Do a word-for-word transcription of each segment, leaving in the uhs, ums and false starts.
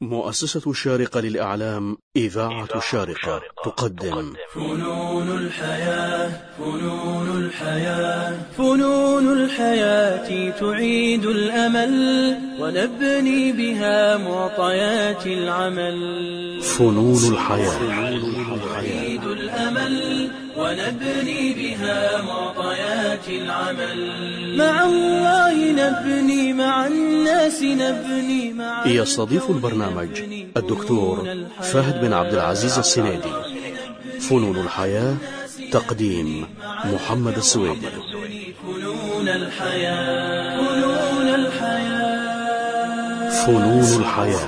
مؤسسة الشارقة للإعلام إذاعة الشارقة تقدم فنون الحياة فنون الحياة فنون الحياة تعيد الأمل ونبني بها معطيات العمل. فنون الحياة تعيد الأمل ونبني بها معطيات العمل. مع الله نبني، مع الناس نبني، مع يستضيف البرنامج الدكتور فهد بن عبد العزيز السنيدي. فنون الحياة، تقديم محمد السويدي. فنون الحياة فنون الحياة فنون الحياة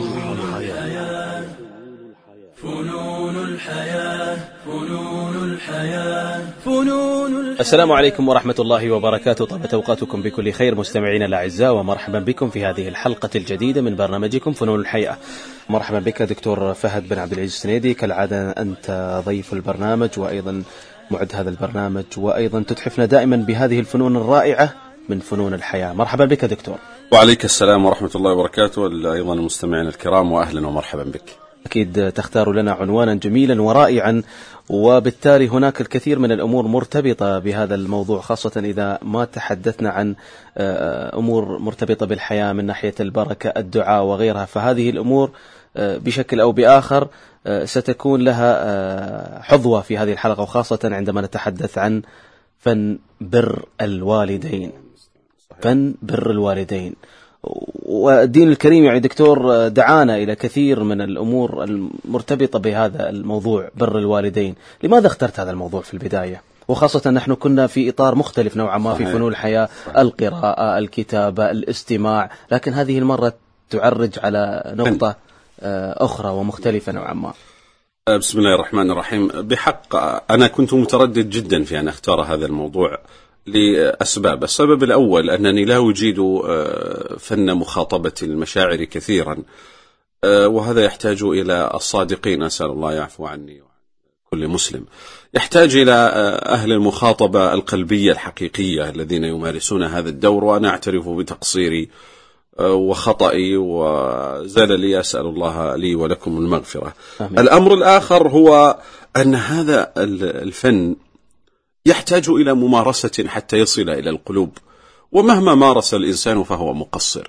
فنون الحياة فنون الحياة فنون الحياة. السلام عليكم ورحمة الله وبركاته. طابت أوقاتكم بكل خير مستمعينا الأعزاء، ومرحبا بكم في هذه الحلقة الجديدة من برنامجكم فنون الحياة. مرحبا بك دكتور فهد بن عبد العزيز السنيدي، كالعادة أنت ضيف البرنامج وأيضا معد هذا البرنامج، وأيضا تتحفنا دائما بهذه الفنون الرائعة من فنون الحياة. مرحبا بك دكتور. وعليك السلام ورحمة الله وبركاته، أيضا المستمعين الكرام، وأهلا ومرحبا بك. أكيد تختار لنا عنوانا جميلا ورائعا، وبالتالي هناك الكثير من الأمور مرتبطة بهذا الموضوع، خاصة إذا ما تحدثنا عن أمور مرتبطة بالحياة من ناحية البركة، الدعاء وغيرها. فهذه الأمور بشكل أو بآخر ستكون لها حظوة في هذه الحلقة، وخاصة عندما نتحدث عن فن بر الوالدين. فن بر الوالدين والدين الكريم يعني دكتور دعانا إلى كثير من الأمور المرتبطة بهذا الموضوع بر الوالدين. لماذا اخترت هذا الموضوع في البداية، وخاصة نحن كنا في إطار مختلف نوعا ما في فنون الحياة، القراءة، الكتابة، الاستماع، لكن هذه المرة تعرج على نقطة أخرى ومختلفة نوعا ما. بسم الله الرحمن الرحيم. بحق أنا كنت متردد جدا في أن أختار هذا الموضوع لأسباب. السبب الأول أنني لا أجيد فن مخاطبة المشاعر كثيرا، وهذا يحتاج إلى الصادقين، أسأل الله يعفو عني وعن كل مسلم، يحتاج إلى أهل المخاطبة القلبية الحقيقية الذين يمارسون هذا الدور، وأنا أعترف بتقصيري وخطئي وزللي، أسأل الله لي ولكم المغفرة. أمين. الأمر الآخر هو أن هذا الفن يحتاج إلى ممارسة حتى يصل إلى القلوب، ومهما مارس الإنسان فهو مقصر،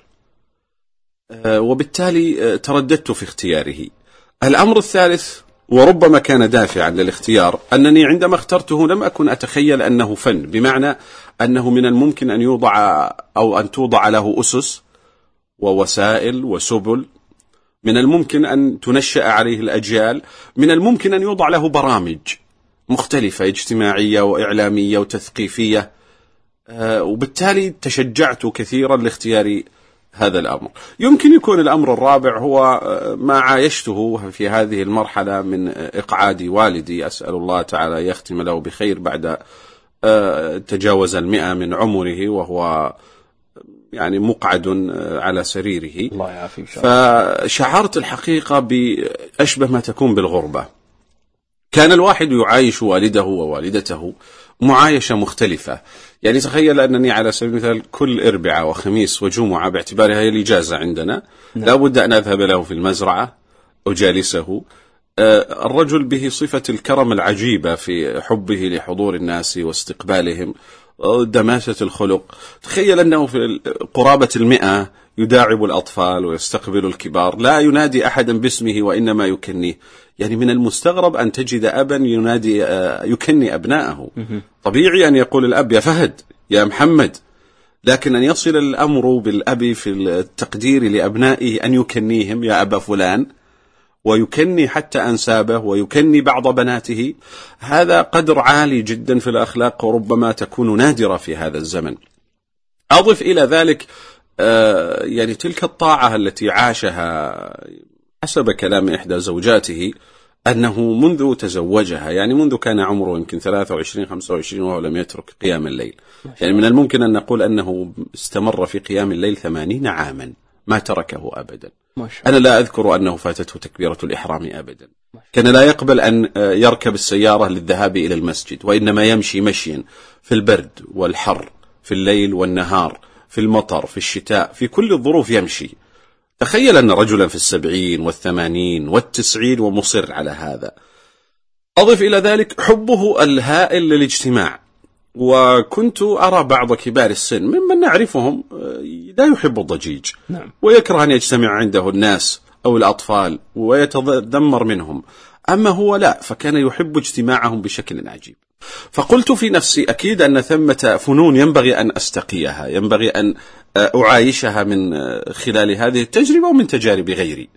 وبالتالي ترددت في اختياره. الأمر الثالث وربما كان دافعا للاختيار أنني عندما اخترته لم أكن أتخيل أنه فن، بمعنى أنه من الممكن أن يوضع أو أن توضع له أسس ووسائل وسبل، من الممكن أن تنشأ عليه الأجيال، من الممكن أن يوضع له برامج مختلفة اجتماعية وإعلامية وتثقيفية، وبالتالي تشجعت كثيرا لاختيار هذا الأمر. يمكن يكون الأمر الرابع هو ما عايشته في هذه المرحلة من إقعاد والدي، أسأل الله تعالى يختم له بخير، بعد تجاوز المئة من عمره وهو يعني مقعد على سريره. الله يعافيه. فشعرت الحقيقة بأشبه ما تكون بالغربة. كان الواحد يعايش والده ووالدته معايشة مختلفة. يعني تخيل أنني على سبيل المثال كل أربعاء وخميس وجمعة، باعتبارها هي الإجازة عندنا، لا بد أن أذهب له في المزرعة أجالسه. الرجل به صفة الكرم العجيبة في حبه لحضور الناس واستقبالهم، دماسة الخلق. تخيل أنه في قرابة المئة يداعب الأطفال ويستقبل الكبار، لا ينادي أحدا باسمه وإنما يكنيه. يعني من المستغرب أن تجد أبا ينادي يكني أبناءه. طبيعي أن يقول الأب يا فهد، يا محمد، لكن أن يصل الأمر بالأب في التقدير لأبنائه أن يكنيهم يا أبا فلان، ويكني حتى أنسابه، ويكني بعض بناته. هذا قدر عالي جدا في الأخلاق، وربما تكون نادرة في هذا الزمن. أضف إلى ذلك يعني تلك الطاعة التي عاشها حسب كلام إحدى زوجاته، أنه منذ تزوجها، يعني منذ كان عمره يمكن ثلاثة وعشرين خمسة وعشرين وهو لم يترك قيام الليل. يعني من الممكن أن نقول أنه استمر في قيام الليل ثمانين عاما ما تركه أبدا. أنا لا أذكر أنه فاتته تكبيرة الإحرام أبدا. كان لا يقبل أن يركب السيارة للذهاب إلى المسجد، وإنما يمشي مشيا في البرد والحر، في الليل والنهار، في المطر، في الشتاء، في كل الظروف يمشي. تخيل أن رجلا في السبعين والثمانين والتسعين ومصر على هذا. أضف إلى ذلك حبه الهائل للاجتماع، وكنت أرى بعض كبار السن ممن نعرفهم لا يحب الضجيج، نعم. ويكره أن يجتمع عنده الناس أو الأطفال ويتذمر منهم، أما هو لا، فكان يحب اجتماعهم بشكل عجيب. فقلت في نفسي أكيد أن ثمة فنون ينبغي أن أستقيها، ينبغي أن أعايشها من خلال هذه التجربة ومن تجارب غيري.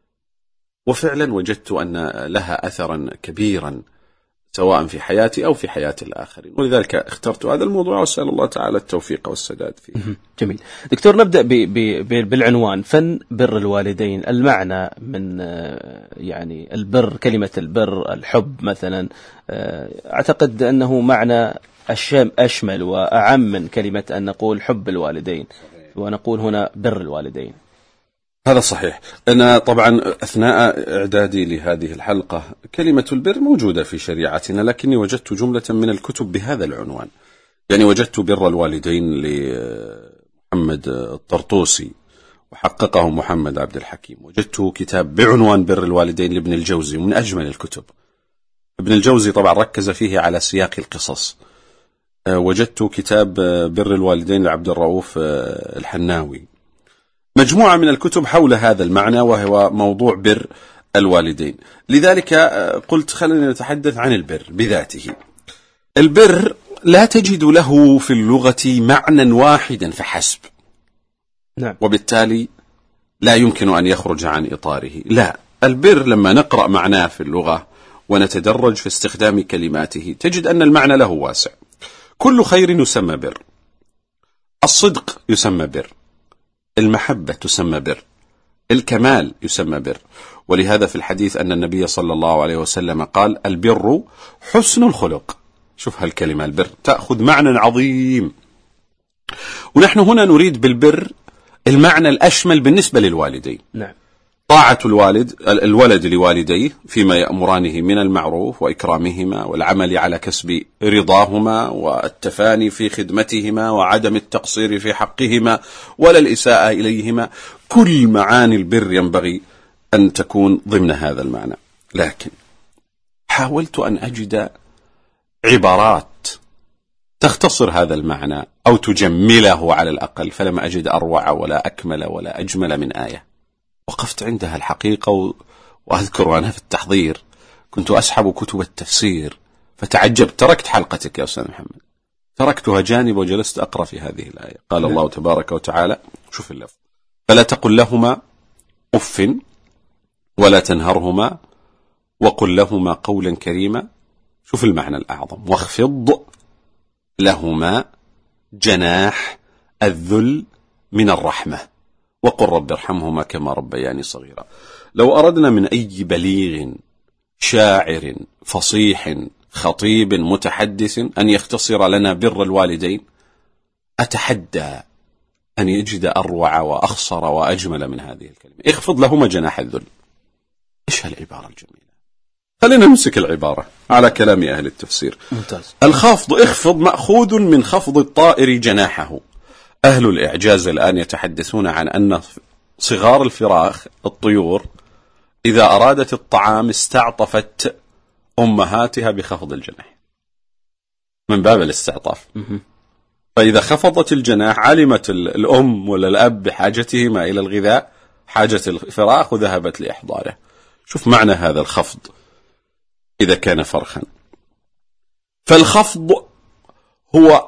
وفعلا وجدت أن لها أثرا كبيرا سواء في حياتي أو في حياة الآخرين، ولذلك اخترت هذا الموضوع وأسأل الله تعالى التوفيق والسداد فيه. جميل. دكتور، نبدأ ب ب بالعنوان فن بر الوالدين. المعنى من يعني البر، كلمة البر، الحب مثلا، أعتقد أنه معنى أشمل وأعم من كلمة أن نقول حب الوالدين، ونقول هنا بر الوالدين. هذا صحيح. أنا طبعا أثناء إعدادي لهذه الحلقة كلمة البر موجودة في شريعتنا، لكني وجدت جملة من الكتب بهذا العنوان. يعني وجدت بر الوالدين لمحمد الطرطوسي وحققه محمد عبد الحكيم. وجدت كتاب بعنوان بر الوالدين لابن الجوزي، من أجمل الكتب. ابن الجوزي طبعا ركز فيه على سياق القصص. وجدت كتاب بر الوالدين لعبد الرؤوف الحناوي. مجموعة من الكتب حول هذا المعنى وهو موضوع بر الوالدين. لذلك قلت خلينا نتحدث عن البر بذاته. البر لا تجد له في اللغة معنى واحدا فحسب، نعم. وبالتالي لا يمكن أن يخرج عن إطاره. لا، البر لما نقرأ معناه في اللغة ونتدرج في استخدام كلماته تجد أن المعنى له واسع. كل خير يسمى بر، الصدق يسمى بر، المحبة تسمى بر، الكمال يسمى بر. ولهذا في الحديث أن النبي صلى الله عليه وسلم قال: البر حسن الخلق. شوف هالكلمة البر تأخذ معنى عظيم. ونحن هنا نريد بالبر المعنى الأشمل بالنسبة للوالدين. نعم. طاعة الوالد الولد لوالديه فيما يأمرانه من المعروف وإكرامهما والعمل على كسب رضاهما والتفاني في خدمتهما وعدم التقصير في حقهما ولا الإساءة إليهما. كل معاني البر ينبغي أن تكون ضمن هذا المعنى. لكن حاولت أن أجد عبارات تختصر هذا المعنى أو تجمله على الأقل، فلم أجد أروع ولا أكمل ولا أجمل من آية. وقفت عندها الحقيقة، وأذكر وأنا في التحضير كنت أسحب كتب التفسير فتعجبت. تركت حلقتك يا أستاذ محمد، تركتها جانب وجلست أقرأ في هذه الآية. قال الله تبارك وتعالى، شوف اللفظ: فلا تقل لهما أف ولا تنهرهما وقل لهما قولا كريما. شوف المعنى الأعظم: واخفض لهما جناح الذل من الرحمة وقل رب ارحمهما كما ربياني صغيرا. لو أردنا من أي بليغ شاعر فصيح خطيب متحدث أن يختصر لنا بر الوالدين، أتحدى أن يجد أروع وأخصر وأجمل من هذه الكلمة. اخفض لهما جناح الذل. إيش هالعبارة الجميلة؟ خلينا نمسك العبارة على كلام أهل التفسير. ممتاز. الخفض، اخفض، مأخوذ من خفض الطائر جناحه. أهل الإعجاز الآن يتحدثون عن أن صغار الفراخ الطيور إذا أرادت الطعام استعطفت أمهاتها بخفض الجناح من باب الاستعطاف. فإذا خفضت الجناح علمت الأم ولا الأب بحاجتهما إلى الغذاء، حاجة الفراخ، وذهبت لإحضاره. شوف معنى هذا الخفض إذا كان فرخا. فالخفض هو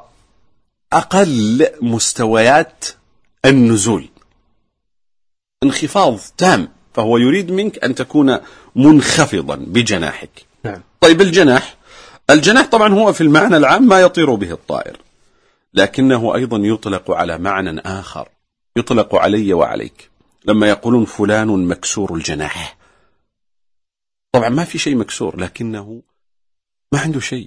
أقل مستويات النزول، انخفاض تام، فهو يريد منك أن تكون منخفضا بجناحك. نعم. طيب الجناح، الجناح طبعا هو في المعنى العام ما يطير به الطائر، لكنه أيضا يطلق على معنى آخر، يطلق علي وعليك. لما يقولون فلان مكسور الجناح، طبعا ما في شيء مكسور، لكنه ما عنده شيء،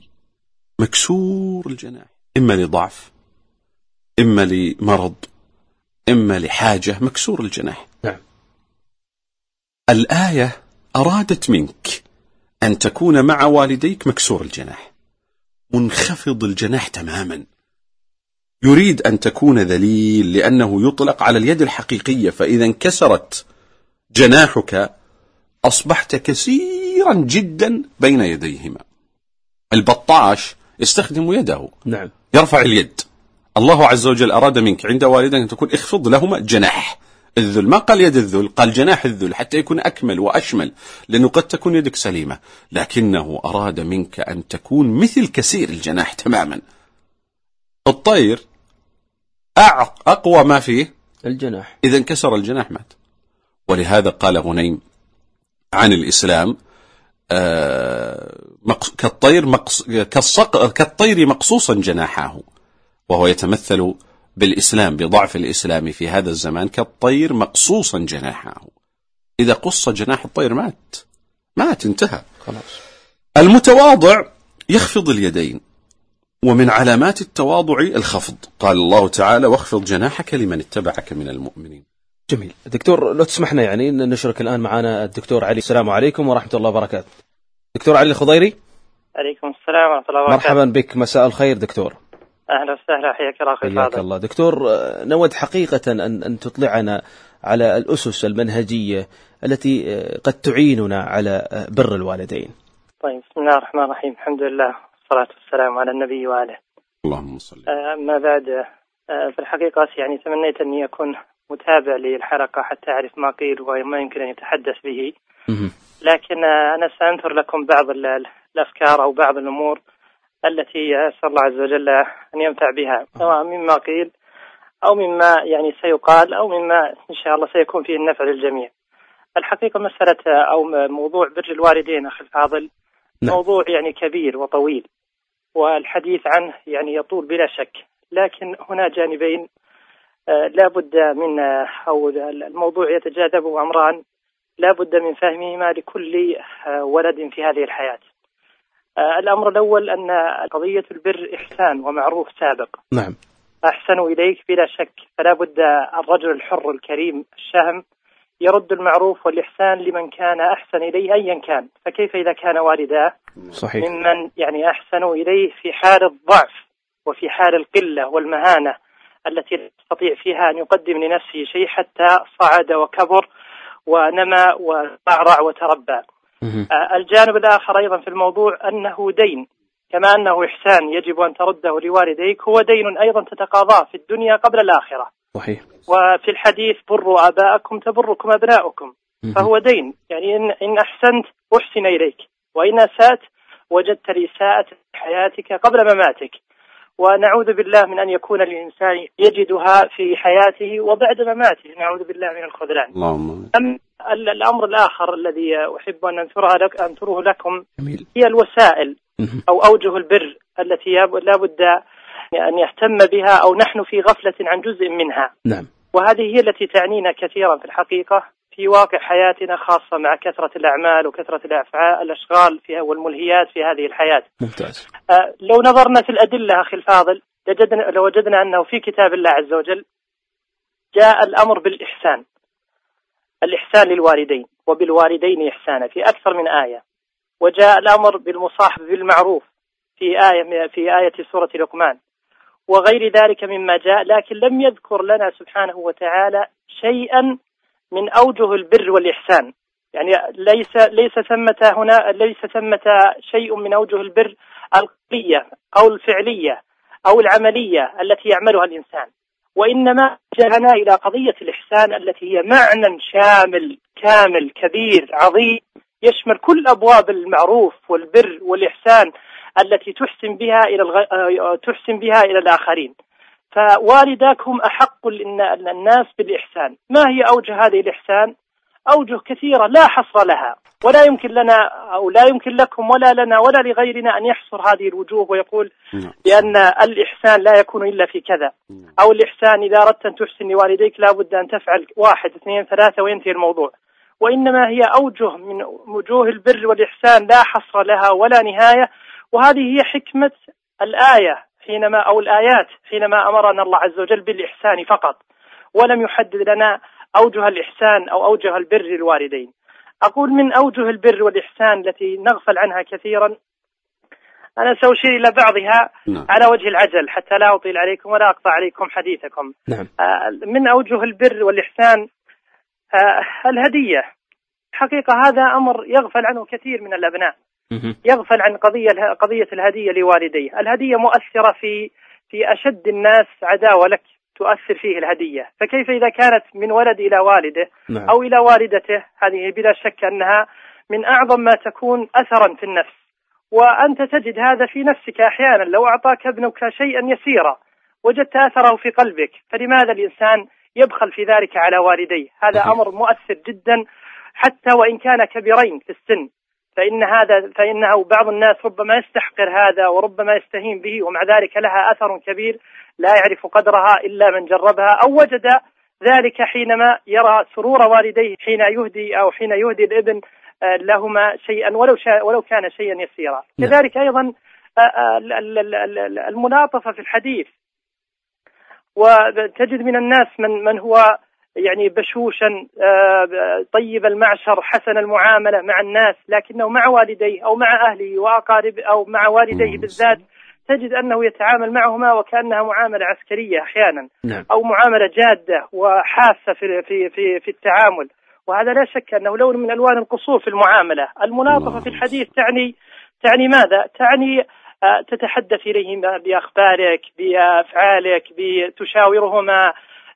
مكسور الجناح، إما لضعف، إما لمرض، إما لحاجة، مكسور الجناح. نعم. الآية أرادت منك أن تكون مع والديك مكسور الجناح، منخفض الجناح تماما، يريد أن تكون ذليل لأنه يطلق على اليد الحقيقية، فإذا انكسرت جناحك أصبحت كثيرا جدا بين يديهما. البطاش يستخدم يده، نعم، يرفع اليد. الله عز وجل أراد منك عند والدك أن تكون اخفض لهما جناح الذل، ما قال يد الذل، قال جناح الذل حتى يكون أكمل وأشمل، لأنه قد تكون يدك سليمة، لكنه أراد منك أن تكون مثل كسير الجناح تماما. الطير أقوى ما فيه الجناح، إذا انكسر الجناح مات. ولهذا قال غنيم عن الإسلام آه كالطير, مقص كالطير مقصوصا جناحه، وهو يتمثل بالإسلام بضعف الإسلام في هذا الزمان. كالطير مقصوصا جناحه، إذا قص جناح الطير مات مات انتهى خلاص. المتواضع يخفض اليدين، ومن علامات التواضع الخفض، قال الله تعالى واخفض جناحك لمن اتبعك من المؤمنين. جميل. دكتور لو تسمحنا يعني نشرك الآن معنا الدكتور علي. السلام عليكم ورحمة الله وبركاته. دكتور علي الخضيري. عليكم السلام ورحمة الله وبركاته. مرحبا بك، مساء الخير دكتور. أهلا وسهلا، حياك الله أخي حياك الله. دكتور نود حقيقة أن أن تطلعنا على الأسس المنهجية التي قد تعيننا على بر الوالدين. طيب، بسم الله الرحمن الرحيم، الحمد لله والصلاة والسلام على النبي وآله. اللهم صل. أما بعد، في الحقيقة يعني تمنيت أني أكون متابع للحلقة حتى أعرف ما قيل وما يمكن أن يتحدث به، لكن أنا سأنثر لكم بعض الأفكار أو بعض الأمور التي أسأل الله عز وجل أن ينفع بها، سواء مما قيل أو مما يعني سيقال أو مما إن شاء الله سيكون فيه النفع للجميع. الحقيقة مسألة أو موضوع بر الوالدين أخي الفاضل موضوع يعني كبير وطويل، والحديث عنه يعني يطول بلا شك، لكن هنا جانبين لا بد من، أو الموضوع يتجاذبه أمران لا بد من فهمهما لكل ولد في هذه الحياة. الأمر الأول أن قضية البر إحسان ومعروف سابق. نعم. أحسنوا إليك بلا شك، فلا بد الرجل الحر الكريم الشهم يرد المعروف والإحسان لمن كان أحسن إليه أيا كان، فكيف إذا كان والداه صحيح ممن يعني أحسنوا إليه في حال الضعف وفي حال القلة والمهانة التي لا يستطيع فيها أن يقدم لنفسه شيء حتى صعد وكبر ونمى وأعرع وتربى. آه الجانب الآخر أيضا في الموضوع أنه دين، كما أنه إحسان يجب أن ترده لوالديك، هو دين أيضا تتقاضاه في الدنيا قبل الآخرة. صحيح. وفي الحديث بروا آباءكم تبركم أبناؤكم، فهو دين، يعني إن, إن أحسنت أحسن إليك، وإن أسأت وجدت الإساءة في حياتك قبل مماتك، ونعوذ بالله من أن يكون الإنسان يجدها في حياته وبعد مماته، نعوذ بالله من الخذلان. اللهم. أم الأمر الآخر الذي أحب أن أنثرها لك أنثره لكم جميل. هي الوسائل أو أوجه البر التي لا بد أن يهتم بها، أو نحن في غفلة عن جزء منها. نعم. وهذه هي التي تعنينا كثيرا في الحقيقة في واقع حياتنا، خاصة مع كثرة الأعمال وكثرة الأفعال الأشغال فيها والملهيات في هذه الحياة. ممتاز. آه لو نظرنا في الأدلة أخي الفاضل لوجدنا, لوجدنا أنه في كتاب الله عز وجل جاء الأمر بالإحسان، الإحسان للوالدين وبالوالدين إحسانا في أكثر من آية، وجاء الأمر بالمصاحبة بالمعروف في آية في آية سورة لقمان وغير ذلك مما جاء، لكن لم يذكر لنا سبحانه وتعالى شيئا من أوجه البر والإحسان. يعني ليس ليس ثمة هنا ليس ثمة شيء من أوجه البر القولية أو الفعلية أو العملية التي يعملها الإنسان، وإنما جاءنا إلى قضية الإحسان التي هي معنى شامل كامل كبير عظيم يشمل كل أبواب المعروف والبر والإحسان التي تحسن بها إلى الغ... تحسن بها إلى الآخرين. فوالداك هم أحق الناس بالإحسان. ما هي أوجه هذه الإحسان؟ أوجه كثيرة لا حصر لها، ولا يمكن لنا أو لا يمكن لكم ولا لنا ولا لغيرنا أن يحصر هذه الوجوه ويقول بأن الإحسان لا يكون إلا في كذا، أو الإحسان إذا أردت أن تحسن لوالديك لا بد أن تفعل واحد اثنين ثلاثة وينتهي الموضوع. وإنما هي أوجه من وجوه البر والإحسان لا حصر لها ولا نهاية، وهذه هي حكمة الآية حينما أو الآيات حينما أمرنا الله عز وجل بالإحسان فقط، ولم يحدد لنا أوجه الإحسان أو أوجه البر للوالدين. أقول من أوجه البر والإحسان التي نغفل عنها كثيرا أنا سأشير إلى بعضها نعم. على وجه العجل حتى لا أطيل عليكم ولا أقطع عليكم حديثكم. نعم. من أوجه البر والإحسان الهدية. حقيقة هذا أمر يغفل عنه كثير من الأبناء، يغفل عن قضية قضية الهدية لوالديه. الهدية مؤثرة في في أشد الناس عداوة لك تؤثر فيه الهدية، فكيف إذا كانت من ولد إلى والده نعم. أو إلى والدته؟ هذه بلا شك أنها من أعظم ما تكون أثرا في النفس، وأنت تجد هذا في نفسك أحيانا. لو أعطاك ابنك شيئا يسيرا وجدت أثره في قلبك، فلماذا الإنسان يبخل في ذلك على والديه؟ هذا أمر مؤثر جدا حتى وإن كان كبيرين في السن، فإن هذا فإنه بعض الناس ربما يستحقر هذا وربما يستهين به، ومع ذلك لها أثر كبير لا يعرف قدرها إلا من جربها أو وجد ذلك حينما يرى سرور والديه حين يهدي أو حين يهدي الابن لهما شيئا ولو شاء ولو كان شيئا يسيرا. كذلك أيضا الملاطفة في الحديث، وتجد من الناس من من هو يعني بشوشا طيب المعشر حسن المعاملة مع الناس، لكنه مع والديه أو مع أهله وأقارب أو مع والديه بالذات تجد أنه يتعامل معهما وكأنها معاملة عسكرية أحيانا، أو معاملة جادة وحاسة في في في في التعامل، وهذا لا شك أنه لون من ألوان القصور في المعاملة. الملاطفة في الحديث تعني تعني ماذا؟ تعني تتحدث إليهم بأخبارك، بأفعالك، بتشاورهما،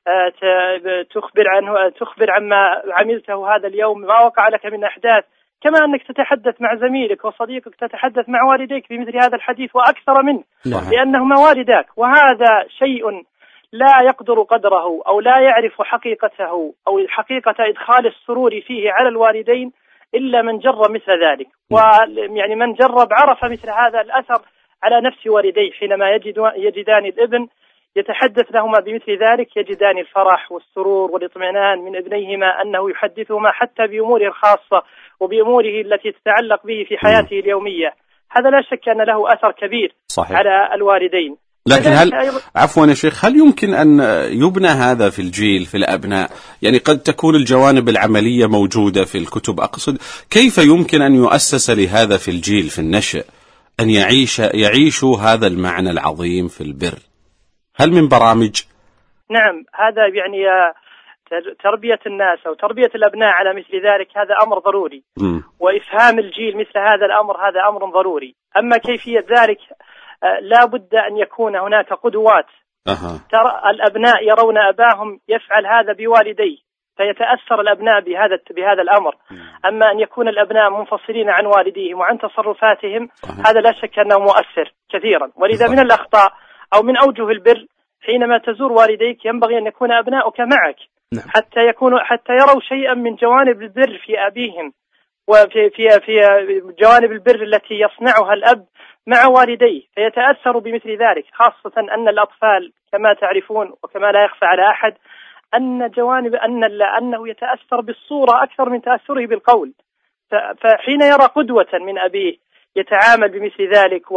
تخبر عنه، تخبر عما عملته هذا اليوم، ما وقع لك من أحداث، كما أنك تتحدث مع زميلك وصديقك، تتحدث مع والديك بمثل هذا الحديث وأكثر منه، لأنهما والداك. وهذا شيء لا يقدر قدره أو لا يعرف حقيقته أو حقيقة إدخال السرور فيه على الوالدين إلا من جرب مثل ذلك. ويعني من جرب عرف مثل هذا الأثر على نفس والديه، حينما يجد يجدان الابن يتحدث لهما بمثل ذلك يجدان الفرح والسرور والاطمئنان من ابنيهما أنه يحدثهما حتى بأموره الخاصة وبأموره التي تتعلق به في حياته اليومية. هذا لا شك أن له أثر كبير صحيح. على الوالدين. لكن هل عفوا يا شيخ، هل يمكن أن يبنى هذا في الجيل، في الأبناء؟ يعني قد تكون الجوانب العملية موجودة في الكتب، أقصد كيف يمكن أن يؤسس لهذا في الجيل في النشء أن يعيش يعيشوا هذا المعنى العظيم في البر؟ هل من برامج؟ نعم، هذا يعني تربية الناس أو تربية الأبناء على مثل ذلك هذا أمر ضروري، م. وإفهام الجيل مثل هذا الأمر هذا أمر ضروري. أما كيفية ذلك لا بد أن يكون هناك قدوات. أه. ترى الأبناء يرون أباهم يفعل هذا بوالديه فيتأثر الأبناء بهذا بهذا الأمر. م. أما أن يكون الأبناء منفصلين عن والديهم وعن تصرفاتهم أه. هذا لا شك أنه مؤثر كثيرا. ولذا من الأخطاء أو من أوجه البر حينما تزور والديك ينبغي أن يكون أبناؤك معك، نعم. حتى يكونوا حتى يروا شيئا من جوانب البر في أبيهم وفي في في جوانب البر التي يصنعها الأب مع والديه، فيتأثروا بمثل ذلك. خاصة أن الأطفال كما تعرفون وكما لا يخفى على أحد أن جوانب أن أنه يتأثر بالصورة أكثر من تأثره بالقول. فحين يرى قدوة من أبيه يتعامل بمثل ذلك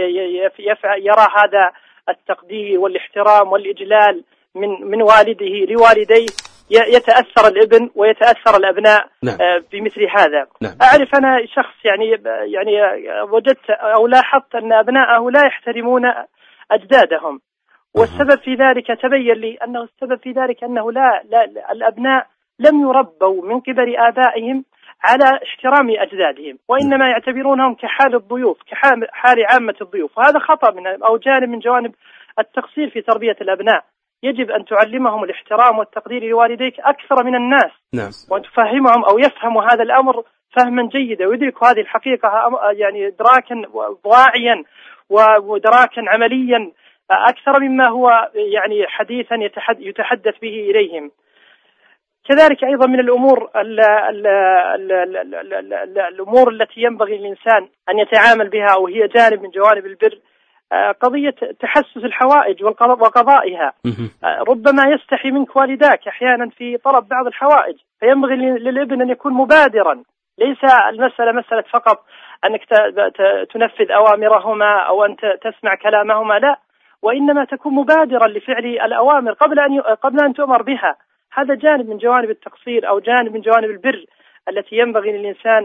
ويرى هذا التقدير والاحترام والإجلال من من والده لوالديه يتأثر الابن ويتأثر الأبناء. نعم. بمثل هذا. نعم. أعرف أنا شخص يعني يعني وجدت أو لاحظت أن أبناءه لا يحترمون أجدادهم، والسبب في ذلك تبين لي أنه السبب في ذلك أنه لا, لا الأبناء لم يربوا من قبل آبائهم على احترام أجدادهم، وإنما يعتبرونهم كحال الضيوف، كحال حال عامة الضيوف، وهذا خطأ من أو جانب من جوانب التقصير في تربية الأبناء. يجب أن تعلمهم الاحترام والتقدير لوالديك أكثر من الناس. نعم. وأن تفهمهم أو يفهموا هذا الأمر فهما جيدا ويدركوا هذه الحقيقة يعني إدراكا واعيا ودراكا عمليا أكثر مما هو يعني حديثا يتحدث به إليهم. كذلك أيضا من الأمور ال ال ال ال ال ال ال الأمور التي ينبغي الإنسان أن يتعامل بها وهي جانب من جوانب البر قضية تحسس الحوائج وقضائها. ربما يستحي منك والداك أحيانا في طلب بعض الحوائج، فينبغي للابن أن يكون مبادرا. ليس المسألة مسألة فقط أنك تنفذ أوامرهما أو أن تسمع كلامهما، لا، وإنما تكون مبادرا لفعل الأوامر قبل أن قبل أن تؤمر بها. هذا جانب من جوانب التقصير أو جانب من جوانب البر التي ينبغي للإنسان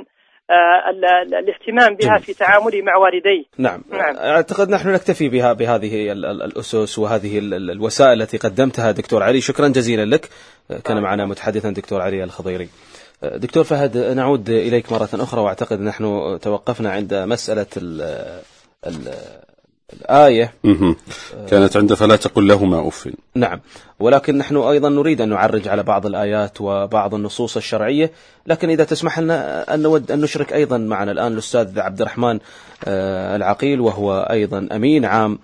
الاهتمام بها في تعاملي مع والدي. نعم. نعم. أعتقد نحن نكتفي بها بهذه الأسس وهذه الوسائل التي قدمتها دكتور علي. شكرا جزيلا لك. كان معنا متحدثا دكتور علي الخضيري. دكتور فهد، نعود إليك مرة أخرى، وأعتقد نحن توقفنا عند مسألة ال ال الآية كانت عند فلا تقل لهما أف. نعم، ولكن نحن أيضا نريد أن نعرج على بعض الآيات وبعض النصوص الشرعية، لكن إذا تسمح لنا أن نود أن نشرك أيضا معنا الآن الأستاذ عبد الرحمن العقيل، وهو أيضا أمين عام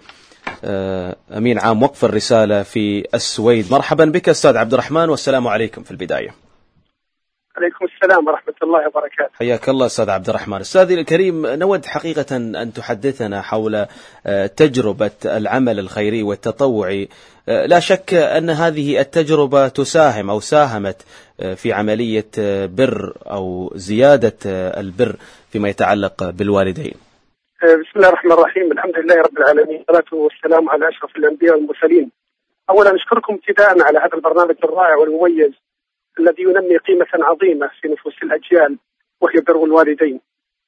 أمين عام وقف الرسالة في السويد. مرحبا بك أستاذ عبد الرحمن، والسلام عليكم في البداية. عليكم السلام ورحمة الله وبركاته. حياك الله أستاذ عبد الرحمن. أستاذي الكريم، نود حقيقة أن تحدثنا حول تجربة العمل الخيري والتطوعي. لا شك أن هذه التجربة تساهم أو ساهمت في عملية بر أو زيادة البر فيما يتعلق بالوالدين. بسم الله الرحمن الرحيم، الحمد لله رب العالمين، والصلاة والسلام على أشرف الأنبياء والمرسلين. أولا أشكركم ابتداء على هذا البرنامج الرائع والمميز الذي ينمي قيمة عظيمة في نفوس الأجيال، وهي بر الوالدين.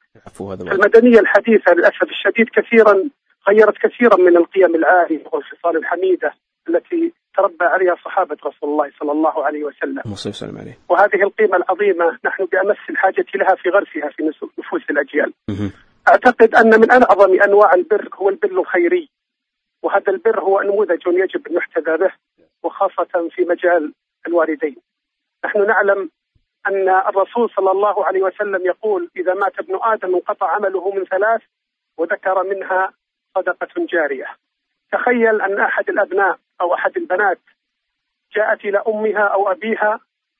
المدنية الحديثة للأسف الشديد كثيرا غيرت كثيرا من القيم العالية والخصال الحميدة التي تربى عليها صحابة رسول الله صلى الله عليه وسلم. وهذه القيمة العظيمة نحن بأمس الحاجة لها في غرسها في نفوس الأجيال. أعتقد أن من أعظم أنواع البر هو البر الخيري، وهذا البر هو نموذج يجب أن نحتذى به، وخاصة في مجال الوالدين. نحن نعلم أن الرسول صلى الله عليه وسلم يقول: إذا مات ابن آدم انقطع عمله من ثلاث، وذكر منها صدقة جارية. تخيل أن أحد الأبناء أو أحد البنات جاءت إلى أمها أو أبيها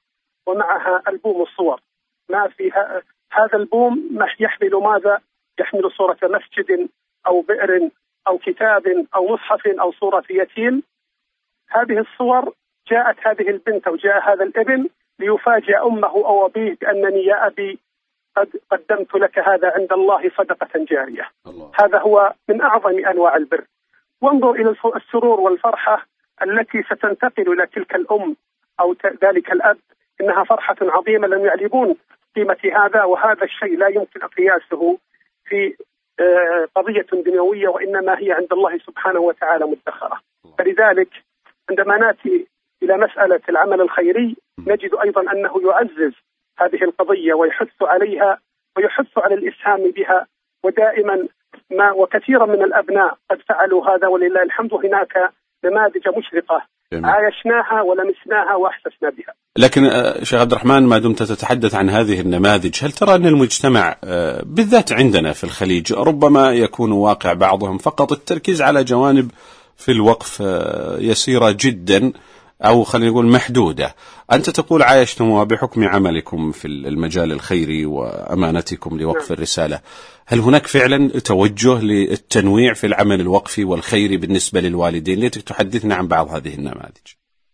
ومعها ألبوم الصور، ما فيها هذا البوم يحمل ماذا؟ يحمل صورة مسجد أو بئر أو كتاب أو مصحف أو صورة يتيم. هذه الصور جاءت هذه البنت أو جاء هذا الابن ليفاجئ أمه أو أبيه بأنني يا أبي قد قدمت لك هذا عند الله صدقة جارية. الله. هذا هو من أعظم أنواع البر. وانظر إلى السرور والفرحة التي ستنتقل إلى تلك الأم أو ذلك الأب، إنها فرحة عظيمة لم يعلمون قيمة هذا، وهذا الشيء لا يمكن قياسه في قضية دنيوية، وإنما هي عند الله سبحانه وتعالى مدخرة. فلذلك عندما نأتي إلى مسألة العمل الخيري نجد أيضا أنه يعزز هذه القضية ويحث عليها ويحث على الإسهام بها، ودائما ما وكثيرا من الأبناء قد فعلوا هذا ولله الحمد. هناك نماذج مشرقة عايشناها ولمسناها وأحسسنا بها. لكن شيخ عبد الرحمن، ما دمت تتحدث عن هذه النماذج، هل ترى أن المجتمع بالذات عندنا في الخليج ربما يكون واقع بعضهم فقط التركيز على جوانب في الوقف يسيرة جدا، أو خلينا نقول محدودة؟ أنت تقول عايشتم بحكم عملكم في المجال الخيري وأمانتكم لوقف الرسالة، هل هناك فعلا توجه للتنويع في العمل الوقفي والخيري بالنسبة للوالدين؟ ليتك تحدثنا عن بعض هذه النماذج.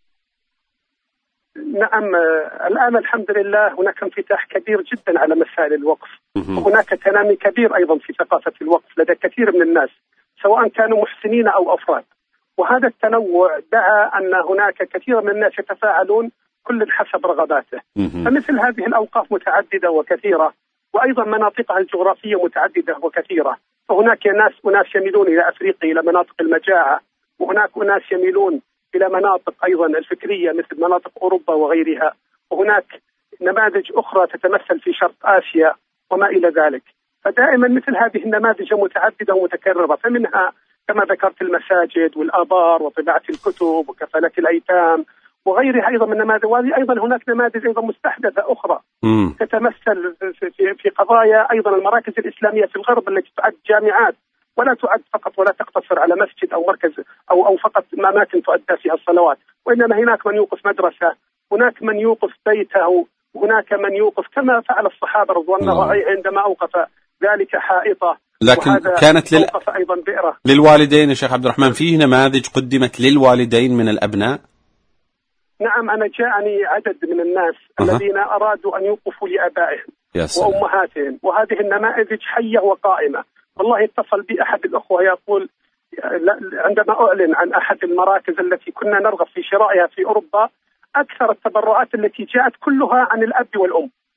نعم، الآن الحمد لله هناك انفتاح كبير جدا على مسائل الوقف، وهناك تنامي كبير أيضا في ثقافة الوقف لدى كثير من الناس سواء كانوا محسنين أو أفراد. وهذا التنوع دعا أن هناك كثير من الناس يتفاعلون كل حسب رغباته. فمثل هذه الأوقاف متعددة وكثيرة، وأيضا مناطقها الجغرافية متعددة وكثيرة. فهناك ناس أناس يميلون إلى أفريقيا إلى مناطق المجاعة، وهناك أناس يميلون إلى مناطق أيضا الفكرية مثل مناطق أوروبا وغيرها، وهناك نماذج أخرى تتمثل في شرق آسيا وما إلى ذلك. فدائما مثل هذه النماذج متعددة ومتكررة، فمنها كما ذكرت المساجد والآبار وطباعة الكتب وكفالة الأيتام وغيرها أيضا من النماذج. وهذه أيضا هناك نماذج أيضا مستحدثة أخرى م. تتمثل في, في قضايا أيضا المراكز الإسلامية في الغرب التي تعد جامعات، ولا تعد فقط ولا تقتصر على مسجد أو مركز أو أو فقط أماكن تؤدى فيها الصلوات، وإنما هناك من يوقف مدرسة، هناك من يوقف بيته، وهناك من يوقف كما فعل الصحابة رضوان الله عليهم عندما أوقف ذلك حائطة. لكن كانت لل... أيضا بئرة. للوالدين يا شيخ عبد الرحمن، فيه نماذج قدمت للوالدين من الأبناء؟ نعم، أنا جاءني عدد من الناس أه. الذين أرادوا أن يوقفوا لآبائهم وأمهاتهم، وهذه النماذج حية وقائمة. والله اتصل بي أحد الأخوة يقول عندما أعلن عن أحد المراكز التي كنا نرغب في شرائها في أوروبا، أكثر التبرعات التي جاءت كلها عن الأب والأم،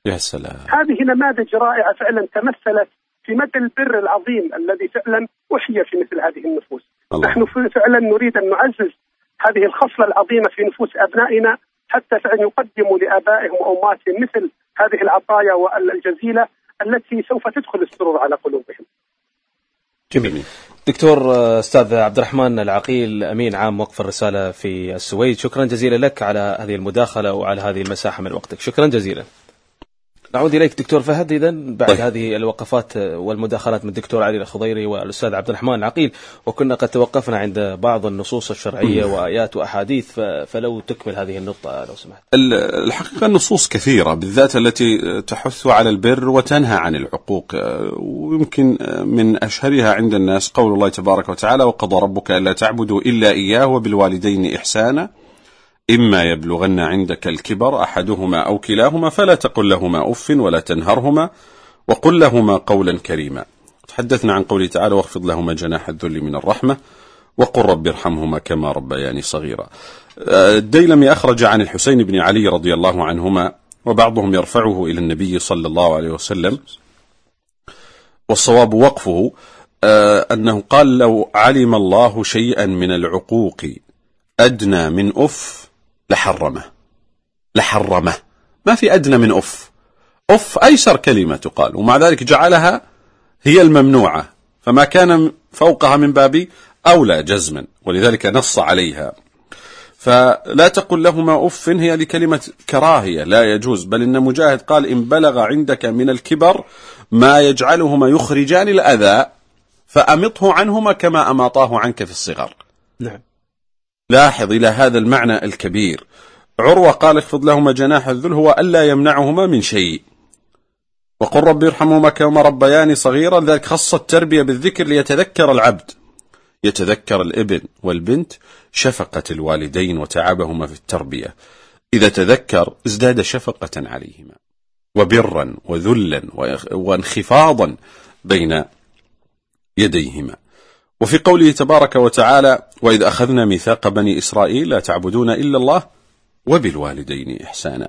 يا سلام. هذه نماذج رائعة فعلا تمثلت في مدى البر العظيم الذي فعلا أحيا في مثل هذه النفوس. الله. نحن فعلا نريد أن نعزز هذه الخصلة العظيمة في نفوس أبنائنا حتى فعلا يقدموا لآبائهم وأمهاتهم مثل هذه العطايا الجزيلة التي سوف تدخل السرور على قلوبهم. جميل. دكتور أستاذ عبد الرحمن العقيل، أمين عام وقف الرسالة في السويد، شكرا جزيلا لك على هذه المداخلة وعلى هذه المساحة من وقتك، شكرا جزيلا. نعود إليك دكتور فهد إذن بعد طيب. هذه الوقفات والمداخلات من الدكتور علي الخضيري والأستاذ عبد الرحمن العقيل، وكنا قد توقفنا عند بعض النصوص الشرعية وآيات وأحاديث، فلو تكمل هذه النقطة لو سمحت. الحقيقة النصوص كثيرة بالذات التي تحث على البر وتنهى عن العقوق، ويمكن من أشهرها عند الناس قول الله تبارك وتعالى: وقضى ربك ألا تعبدوا إلا إياه وبالوالدين إحسانا إما يبلغن عندك الكبر أحدهما أو كلاهما فلا تقل لهما أف ولا تنهرهما وقل لهما قولا كريما. تحدثنا عن قوله تعالى: واخفض لهما جناح الذل من الرحمة وقل رب ارحمهما كما ربياني صغيرا. الديلمي أخرج عن الحسين بن علي رضي الله عنهما، وبعضهم يرفعه إلى النبي صلى الله عليه وسلم، والصواب وقفه، أنه قال: لو علم الله شيئا من العقوق أدنى من أف لحرمه لحرمه ما في أدنى من أف. أف أيسر كلمة تقال، ومع ذلك جعلها هي الممنوعة، فما كان فوقها من باب أولى جزما، ولذلك نص عليها. فلا تقل لهما أف هي لكلمة كراهية، لا يجوز، بل إن مجاهد قال: إن بلغ عندك من الكبر ما يجعلهما يخرجان الأذى فأمطه عنهما كما أماطاه عنك في الصغر. نعم. لاحظ إلى هذا المعنى الكبير. عروة قال: اخفض لهما جناح الذل، هو ألا يمنعهما من شيء، وقل رب ارحمهما كما ربياني صغيرا. ذلك خص التربية بالذكر ليتذكر العبد، يتذكر الابن والبنت شفقة الوالدين وتعبهما في التربية. إذا تذكر ازداد شفقة عليهما وبرا وذلا وانخفاضا بين يديهما. وفي قوله تبارك وتعالى: وإذ أخذنا ميثاق بني إسرائيل لا تعبدون إلا الله وبالوالدين إحسانا.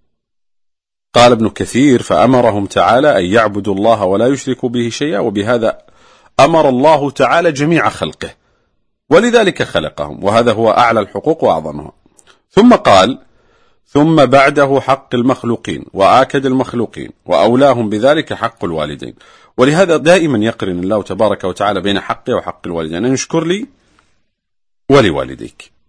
قال ابن كثير: فأمرهم تعالى أن يعبدوا الله ولا يشركوا به شيئا، وبهذا أمر الله تعالى جميع خلقه، ولذلك خلقهم، وهذا هو أعلى الحقوق وأعظمها. ثم قال: ثم بعده حق المخلوقين وآكد المخلوقين وأولاهم بذلك حق الوالدين. ولهذا دائما يقرن الله تبارك وتعالى بين حقه وحق الوالدين، أن يشكر لي ولوالديك.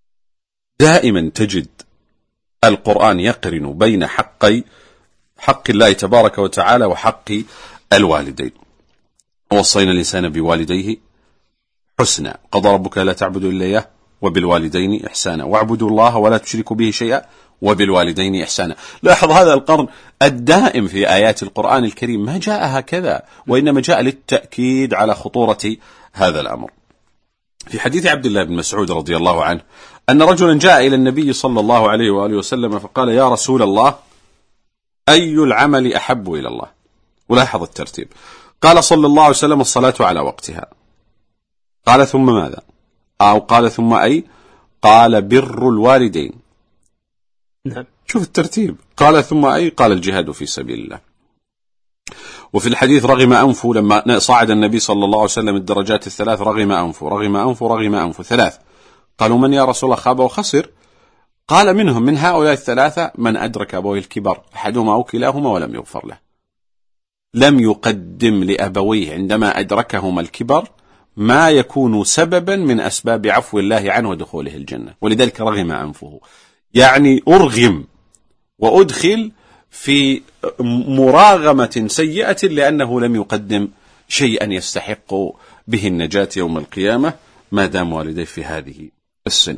دائما تجد القرآن يقرن بين حقي حق الله تبارك وتعالى وحق الوالدين. ووصينا الإنسان بوالديه حسنا، قضى ربك لا تعبدوا إلا إياه وبالوالدين إحسانا واعبدوا الله ولا تشركوا به شيئا وبالوالدين إحسانا. لاحظ هذا القرن الدائم في آيات القرآن الكريم ما جاء هكذا، وإنما جاء للتأكيد على خطورة هذا الأمر. في حديث عبد الله بن مسعود رضي الله عنه أن رجلا جاء إلى النبي صلى الله عليه وآله وسلم فقال: يا رسول الله، أي العمل أحب إلى الله؟ ولاحظ الترتيب. قال صلى الله عليه وسلم: الصلاة على وقتها. قال: ثم ماذا؟ أو قال: ثم أي؟ قال: بر الوالدين. نعم. شوف الترتيب. قال: ثم أي؟ قال: الجهاد في سبيل الله. وفي الحديث: رغم أنفه لما صعد النبي صلى الله عليه وسلم الدرجات الثلاث، رغم أنفه رغم أنفه رغم أنفه ثلاث. قالوا: من يا رسول الله خاب وخسر؟ قال: منهم من هؤلاء الثلاثة من أدرك أبويه الكبر أحدهما أو كلاهما ولم يغفر له. لم يقدم لأبويه عندما أدركهما الكبر ما يكون سببا من أسباب عفو الله عنه ودخوله الجنة، ولذلك رغم أنفه، يعني أرغم وأدخل في مراغمة سيئة لأنه لم يقدم شيئا يستحق به النجاة يوم القيامة ما دام والديه في هذه السن.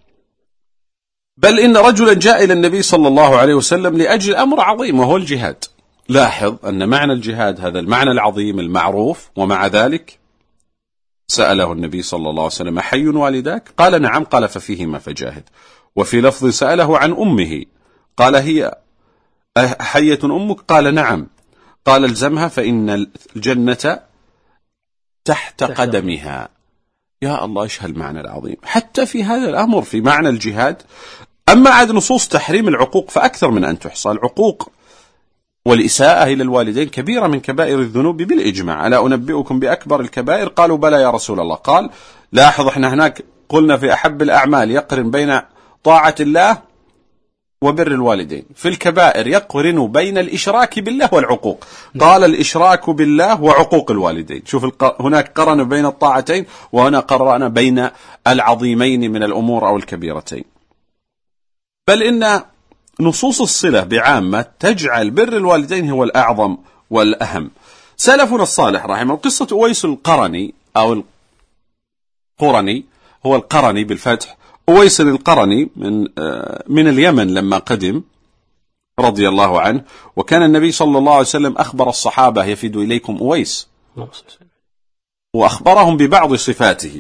بل إن رجلا جاء إلى النبي صلى الله عليه وسلم لأجل أمر عظيم وهو الجهاد. لاحظ أن معنى الجهاد هذا المعنى العظيم المعروف، ومع ذلك سأله النبي صلى الله عليه وسلم: حي والداك؟ قال: نعم. قال: ففيهما فجاهد. وفي لفظ سأله عن أمه قال: هي حية أمك؟ قال: نعم. قال: الزمها فإن الجنة تحت قدمها. يا الله، ايش هالمعنى العظيم حتى في هذا الأمر في معنى الجهاد. أما عاد نصوص تحريم العقوق فأكثر من أن تحصى. العقوق والإساءة إلى الوالدين كبيرة من كبائر الذنوب بالإجماع. ألا أنبئكم بأكبر الكبائر؟ قالوا بلى يا رسول الله. قال لاحظ احنا هناك قلنا في أحب الأعمال يقرن بين طاعة الله وبر الوالدين، في الكبائر يقرن بين الإشراك بالله والعقوق. قال الإشراك بالله وعقوق الوالدين. شوف الق... هناك قرن بين الطاعتين، وهنا قرن بين العظيمين من الأمور أو الكبيرتين. بل إن نصوص الصلة بعامة تجعل بر الوالدين هو الأعظم والأهم. سلفنا الصالح رحمه، قصة أويس القرني أو القرني، هو القرني بالفتح، أويس القرني من من اليمن لما قدم رضي الله عنه، وكان النبي صلى الله عليه وسلم أخبر الصحابة يفد إليكم أويس، وأخبرهم ببعض صفاته.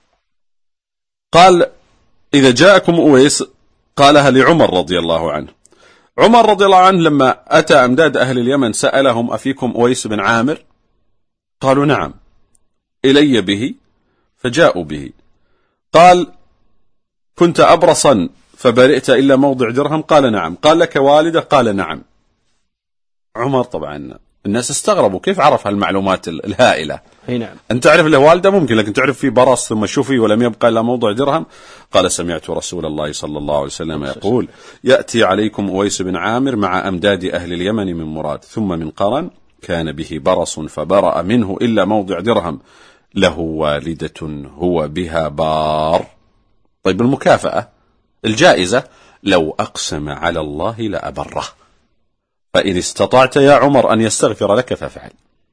قال إذا جاءكم أويس، قالها لعمر رضي الله عنه. عمر رضي الله عنه لما أتى أمداد أهل اليمن سألهم أفيكم أويس بن عامر؟ قالوا نعم. إلي به، فجاءوا به. قال كنت أبرصا فبرئت إلا موضع درهم؟ قال نعم. قال لك والدة؟ قال نعم. عمر طبعا الناس استغربوا، كيف عرف هالمعلومات الهائلة؟ اي نعم. أنت تعرف له والدة ممكن، لكن تعرف في برص ثم شفي ولم يبقى إلا موضع درهم؟ قال سمعت رسول الله صلى الله عليه وسلم يقول يأتي عليكم أويس بن عامر مع أمداد أهل اليمن من مراد ثم من قرن، كان به برص فبرأ منه إلا موضع درهم، له والدة هو بها بار. طيب المكافأة الجائزة لو أقسم على الله لأبره، فإن استطعت يا عمر أن يستغفر لك فافعل.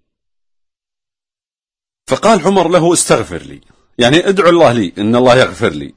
فقال عمر له استغفر لي، يعني ادعو الله لي إن الله يغفر لي.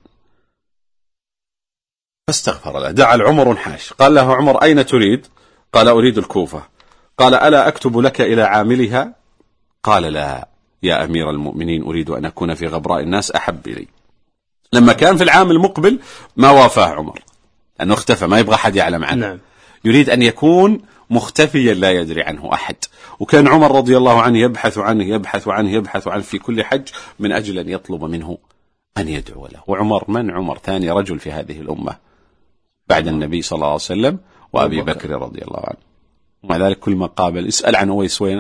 فاستغفر له. دعا العمر حاش. قال له عمر أين تريد؟ قال أريد الكوفة. قال ألا أكتب لك إلى عاملها؟ قال لا يا أمير المؤمنين، أريد أن أكون في غبراء الناس أحب إلي. لما كان في العام المقبل ما وافاه عمر، أنه اختفى، ما يبغى أحد يعلم عنه. نعم. يريد أن يكون مختفيا لا يدري عنه أحد. وكان عمر رضي الله عنه يبحث عنه يبحث عنه يبحث عنه في كل حج من أجل أن يطلب منه أن يدعو له. وعمر من عمر؟ ثاني رجل في هذه الأمة بعد النبي صلى الله عليه وسلم وأبي بكر رضي الله عنه. ومع ذلك كل ما قابل اسأل عن أويس وينه،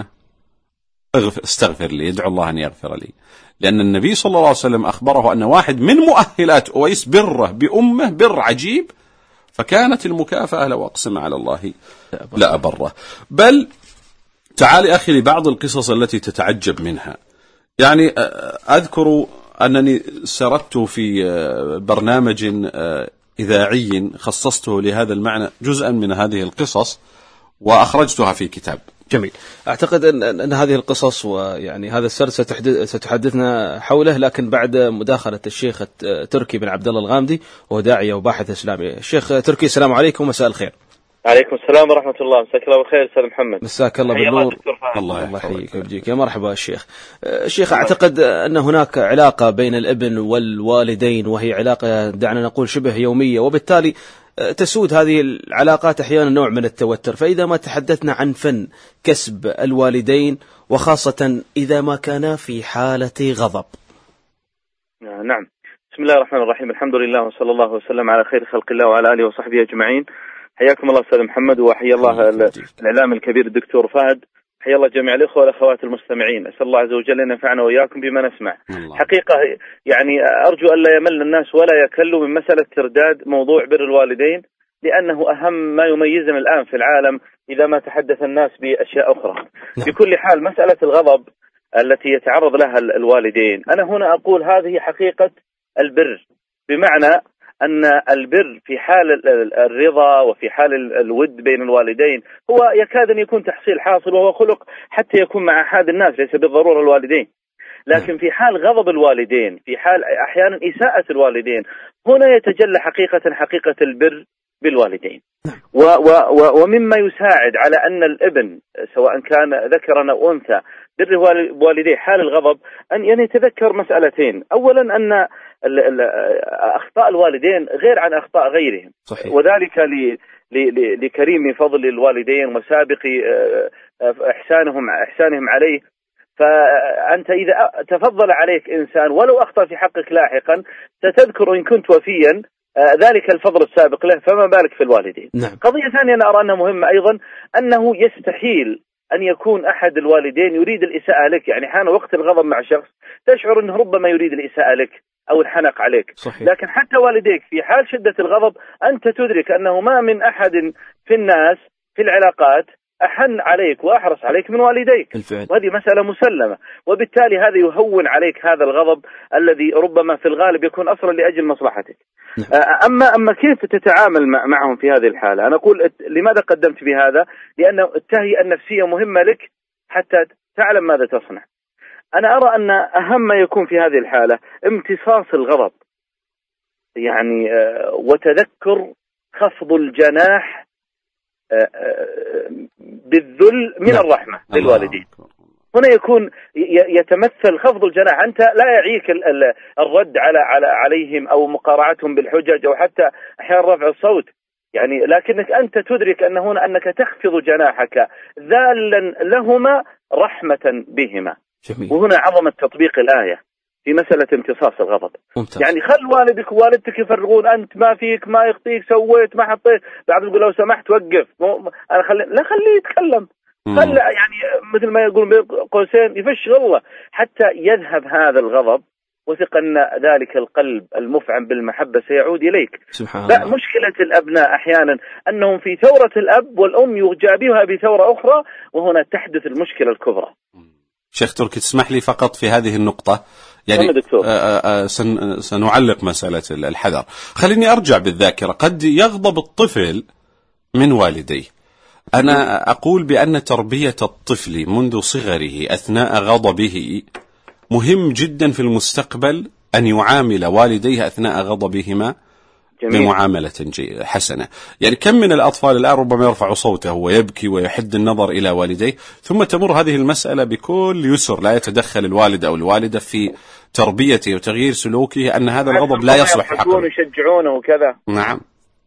استغفر لي، يدعو الله أن يغفر لي، لأن النبي صلى الله عليه وسلم أخبره أن واحد من مؤهلات أويس بره بأمه بر عجيب، فكانت المكافأة لو أقسم على الله لا أبره. بل تعالي أخي لبعض القصص التي تتعجب منها. يعني أذكر أنني سردت في برنامج إذاعي خصصته لهذا المعنى جزءا من هذه القصص وأخرجتها في كتاب. جميل. أعتقد أن, أن هذه القصص ويعني هذا السرد ستحدثنا حوله، لكن بعد مداخلة الشيخ تركي بن عبد الله الغامدي وهو داعية وباحث إسلامي. الشيخ تركي السلام عليكم، مساء الخير. عليكم السلام ورحمة الله، مساك الله بالخير أستاذ محمد. مساك الله بالنور. الله الله يحييك ويبجيك. يا مرحبا الشيخ. الشيخ أعتقد أن هناك علاقة بين الابن والوالدين، وهي علاقة دعنا نقول شبه يومية، وبالتالي تسود هذه العلاقات أحيانا نوع من التوتر. فإذا ما تحدثنا عن فن كسب الوالدين، وخاصة إذا ما كان في حالة غضب. نعم. بسم الله الرحمن الرحيم، الحمد لله وصلى الله وسلم على خير خلق الله وعلى آله وصحبه أجمعين. حياكم الله أستاذ محمد، وحيا الله الإعلام الكبير الدكتور فهد، حيا الله جميع الإخوة والأخوات المستمعين. أسأل الله عز وجل أن ينفعنا وإياكم بما نسمع. الله. حقيقة يعني أرجو أن لا يمل الناس ولا يكلوا من مسألة ترداد موضوع بر الوالدين، لأنه أهم ما يميزنا الآن في العالم إذا ما تحدث الناس بأشياء أخرى. بكل حال مسألة الغضب التي يتعرض لها الوالدين، أنا هنا أقول هذه حقيقة البر، بمعنى أن البر في حال الرضا وفي حال الود بين الوالدين هو يكاد أن يكون تحصيل حاصل، وهو خلق حتى يكون مع أحد الناس، ليس بالضرورة الوالدين. لكن في حال غضب الوالدين، في حال أحيانا إساءة الوالدين، هنا يتجلى حقيقة حقيقة البر بالوالدين. و و و ومما يساعد على أن الابن سواء كان ذكرا أو أنثى بر والديه حال الغضب أن يعني يتذكر مسألتين. أولا أن أخطاء الوالدين غير عن أخطاء غيرهم. صحيح. وذلك لكريم فضل الوالدين وسابق إحسانهم إحسانهم عليه. فأنت إذا تفضل عليك إنسان ولو أخطأ في حقك لاحقا ستذكر إن كنت وفيا ذلك الفضل السابق له، فما بالك في الوالدين. نعم. قضية ثانية أنا أرى أنها مهمة أيضا، أنه يستحيل أن يكون أحد الوالدين يريد الإساءة لك. يعني حان وقت الغضب مع شخص تشعر أنه ربما يريد الإساءة لك أو الحنق عليك. صحيح. لكن حتى والديك في حال شدة الغضب أنت تدرك أنه ما من أحد في الناس في العلاقات أحن عليك وأحرص عليك من والديك. الفعل. وهذه مسألة مسلمة، وبالتالي هذا يهون عليك هذا الغضب الذي ربما في الغالب يكون أصلا لأجل مصلحتك. نعم. أما أما كيف تتعامل معهم في هذه الحالة؟ أنا أقول لماذا قدمت بهذا؟ لأن التهيئة النفسية مهمة لك حتى تعلم ماذا تصنع. أنا أرى أن أهم ما يكون في هذه الحالة امتصاص الغضب، يعني وتذكر خفض الجناح بالذل من نعم. الرحمة للوالدين. هنا يكون يتمثل خفض الجناح، أنت لا يعيك الرد على على عليهم أو مقارعتهم بالحجج أو حتى أحيانا رفع الصوت، يعني لكنك أنت تدرك أن هنا أنك تخفض جناحك ذالا لهما رحمة بهما. جميل. وهنا عظمة تطبيق الآية في مسألة امتصاص الغضب. ممتاز. يعني خل والدك ووالدتك يفرغون، أنت ما فيك ما يخطيك سويت ما حطيت، بعد يقول لو سمحت وقف، أنا خلي لا خليه يتكلم، خل يعني مثل ما يقول قوسين يفش الله حتى يذهب هذا الغضب، وثق أن ذلك القلب المفعم بالمحبة سيعود إليك. سبحان لا الله. مشكلة الأبناء أحيانا أنهم في ثورة الأب والأم يجابهها بثورة أخرى، وهنا تحدث المشكلة الكبرى. شيخ تركي تسمح لي فقط في هذه النقطة، يعني آآ آآ سن سنعلق مسألة الحذر. خليني أرجع بالذاكرة. قد يغضب الطفل من والديه. أنا أقول بأن تربية الطفل منذ صغره أثناء غضبه مهم جدا في المستقبل، أن يعامل والديه أثناء غضبهما جميل. بمعاملة حسنة. يعني كم من الأطفال الآن ربما يرفع صوته ويبكي ويحد النظر إلى والديه، ثم تمر هذه المسألة بكل يسر، لا يتدخل الوالد أو الوالدة في تربيته وتغيير سلوكه، أن هذا الغضب لا يصلح حقا. يشجعونه وكذا. نعم.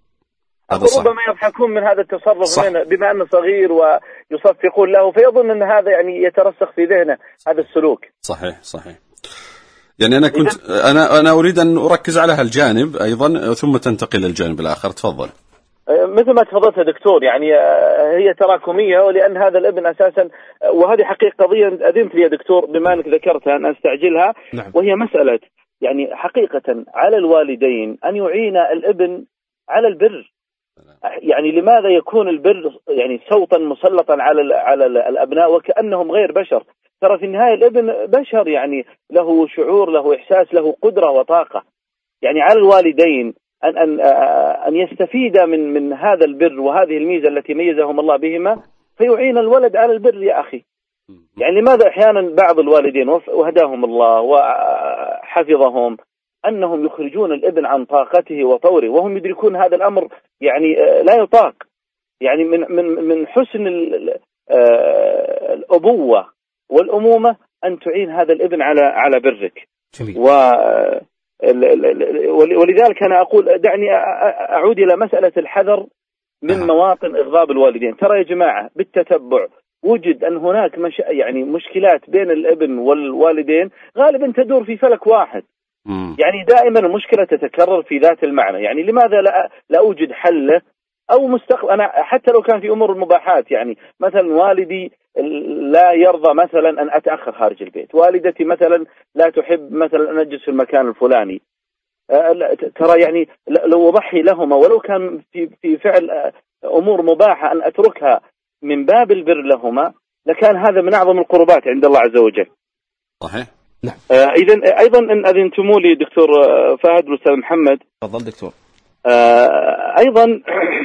ربما يضحكون من هذا التصرف منه بما أنه صغير ويصفقون له، فيظن أن هذا يعني يترسخ في ذهنه هذا السلوك. صحيح صحيح. يعني أنا كنت أنا أنا أريد أن أركز على هالجانب أيضا ثم تنتقل للجانب الآخر. تفضل. مثل ما تفضلت يا دكتور، يعني هي تراكمية، ولأن هذا الابن أساسا، وهذه حقيقة قضية أذنت لي يا دكتور بما أنك ذكرتها أن أستعجلها. نعم. وهي مسألة يعني حقيقة على الوالدين أن يعين الابن على البر. يعني لماذا يكون البر يعني صوتا مسلطا على على الأبناء وكأنهم غير بشر؟ ترى في النهاية الابن بشر، يعني له شعور، له إحساس، له قدرة وطاقة. يعني على الوالدين أن أن أن يستفيد من من هذا البر وهذه الميزة التي ميزهم الله بهما، فيعين الولد على البر يا أخي. يعني لماذا أحيانا بعض الوالدين وهداهم الله وحفظهم أنهم يخرجون الابن عن طاقته وطوره وهم يدركون هذا الأمر يعني لا يطاق. يعني من من من حسن الأبوة والأمومة أن تعين هذا الابن على على برك. و ولذلك أنا أقول دعني أعود إلى مسألة الحذر من مواطن إغضاب الوالدين. ترى يا جماعة بالتتبع وجد أن هناك مش يعني مشكلات بين الابن والوالدين غالبا تدور في فلك واحد. يعني دائما المشكلة تتكرر في ذات المعنى. يعني لماذا لا لا أوجد حل أو مستقبل؟ أنا حتى لو كان في أمور المباحات، يعني مثلا والدي لا يرضى مثلا أن أتأخر خارج البيت، والدتي مثلا لا تحب مثلا أن أجلس في المكان الفلاني، ترى يعني لو أضحي لهما ولو كان في في فعل أمور مباحة أن أتركها من باب البر لهما، لكان هذا من أعظم القربات عند الله عز وجل. صحيح. نعم. آه إذن أيضا إن أذنتموا لي دكتور فهد والأستاذ محمد. تفضل دكتور. آه أيضا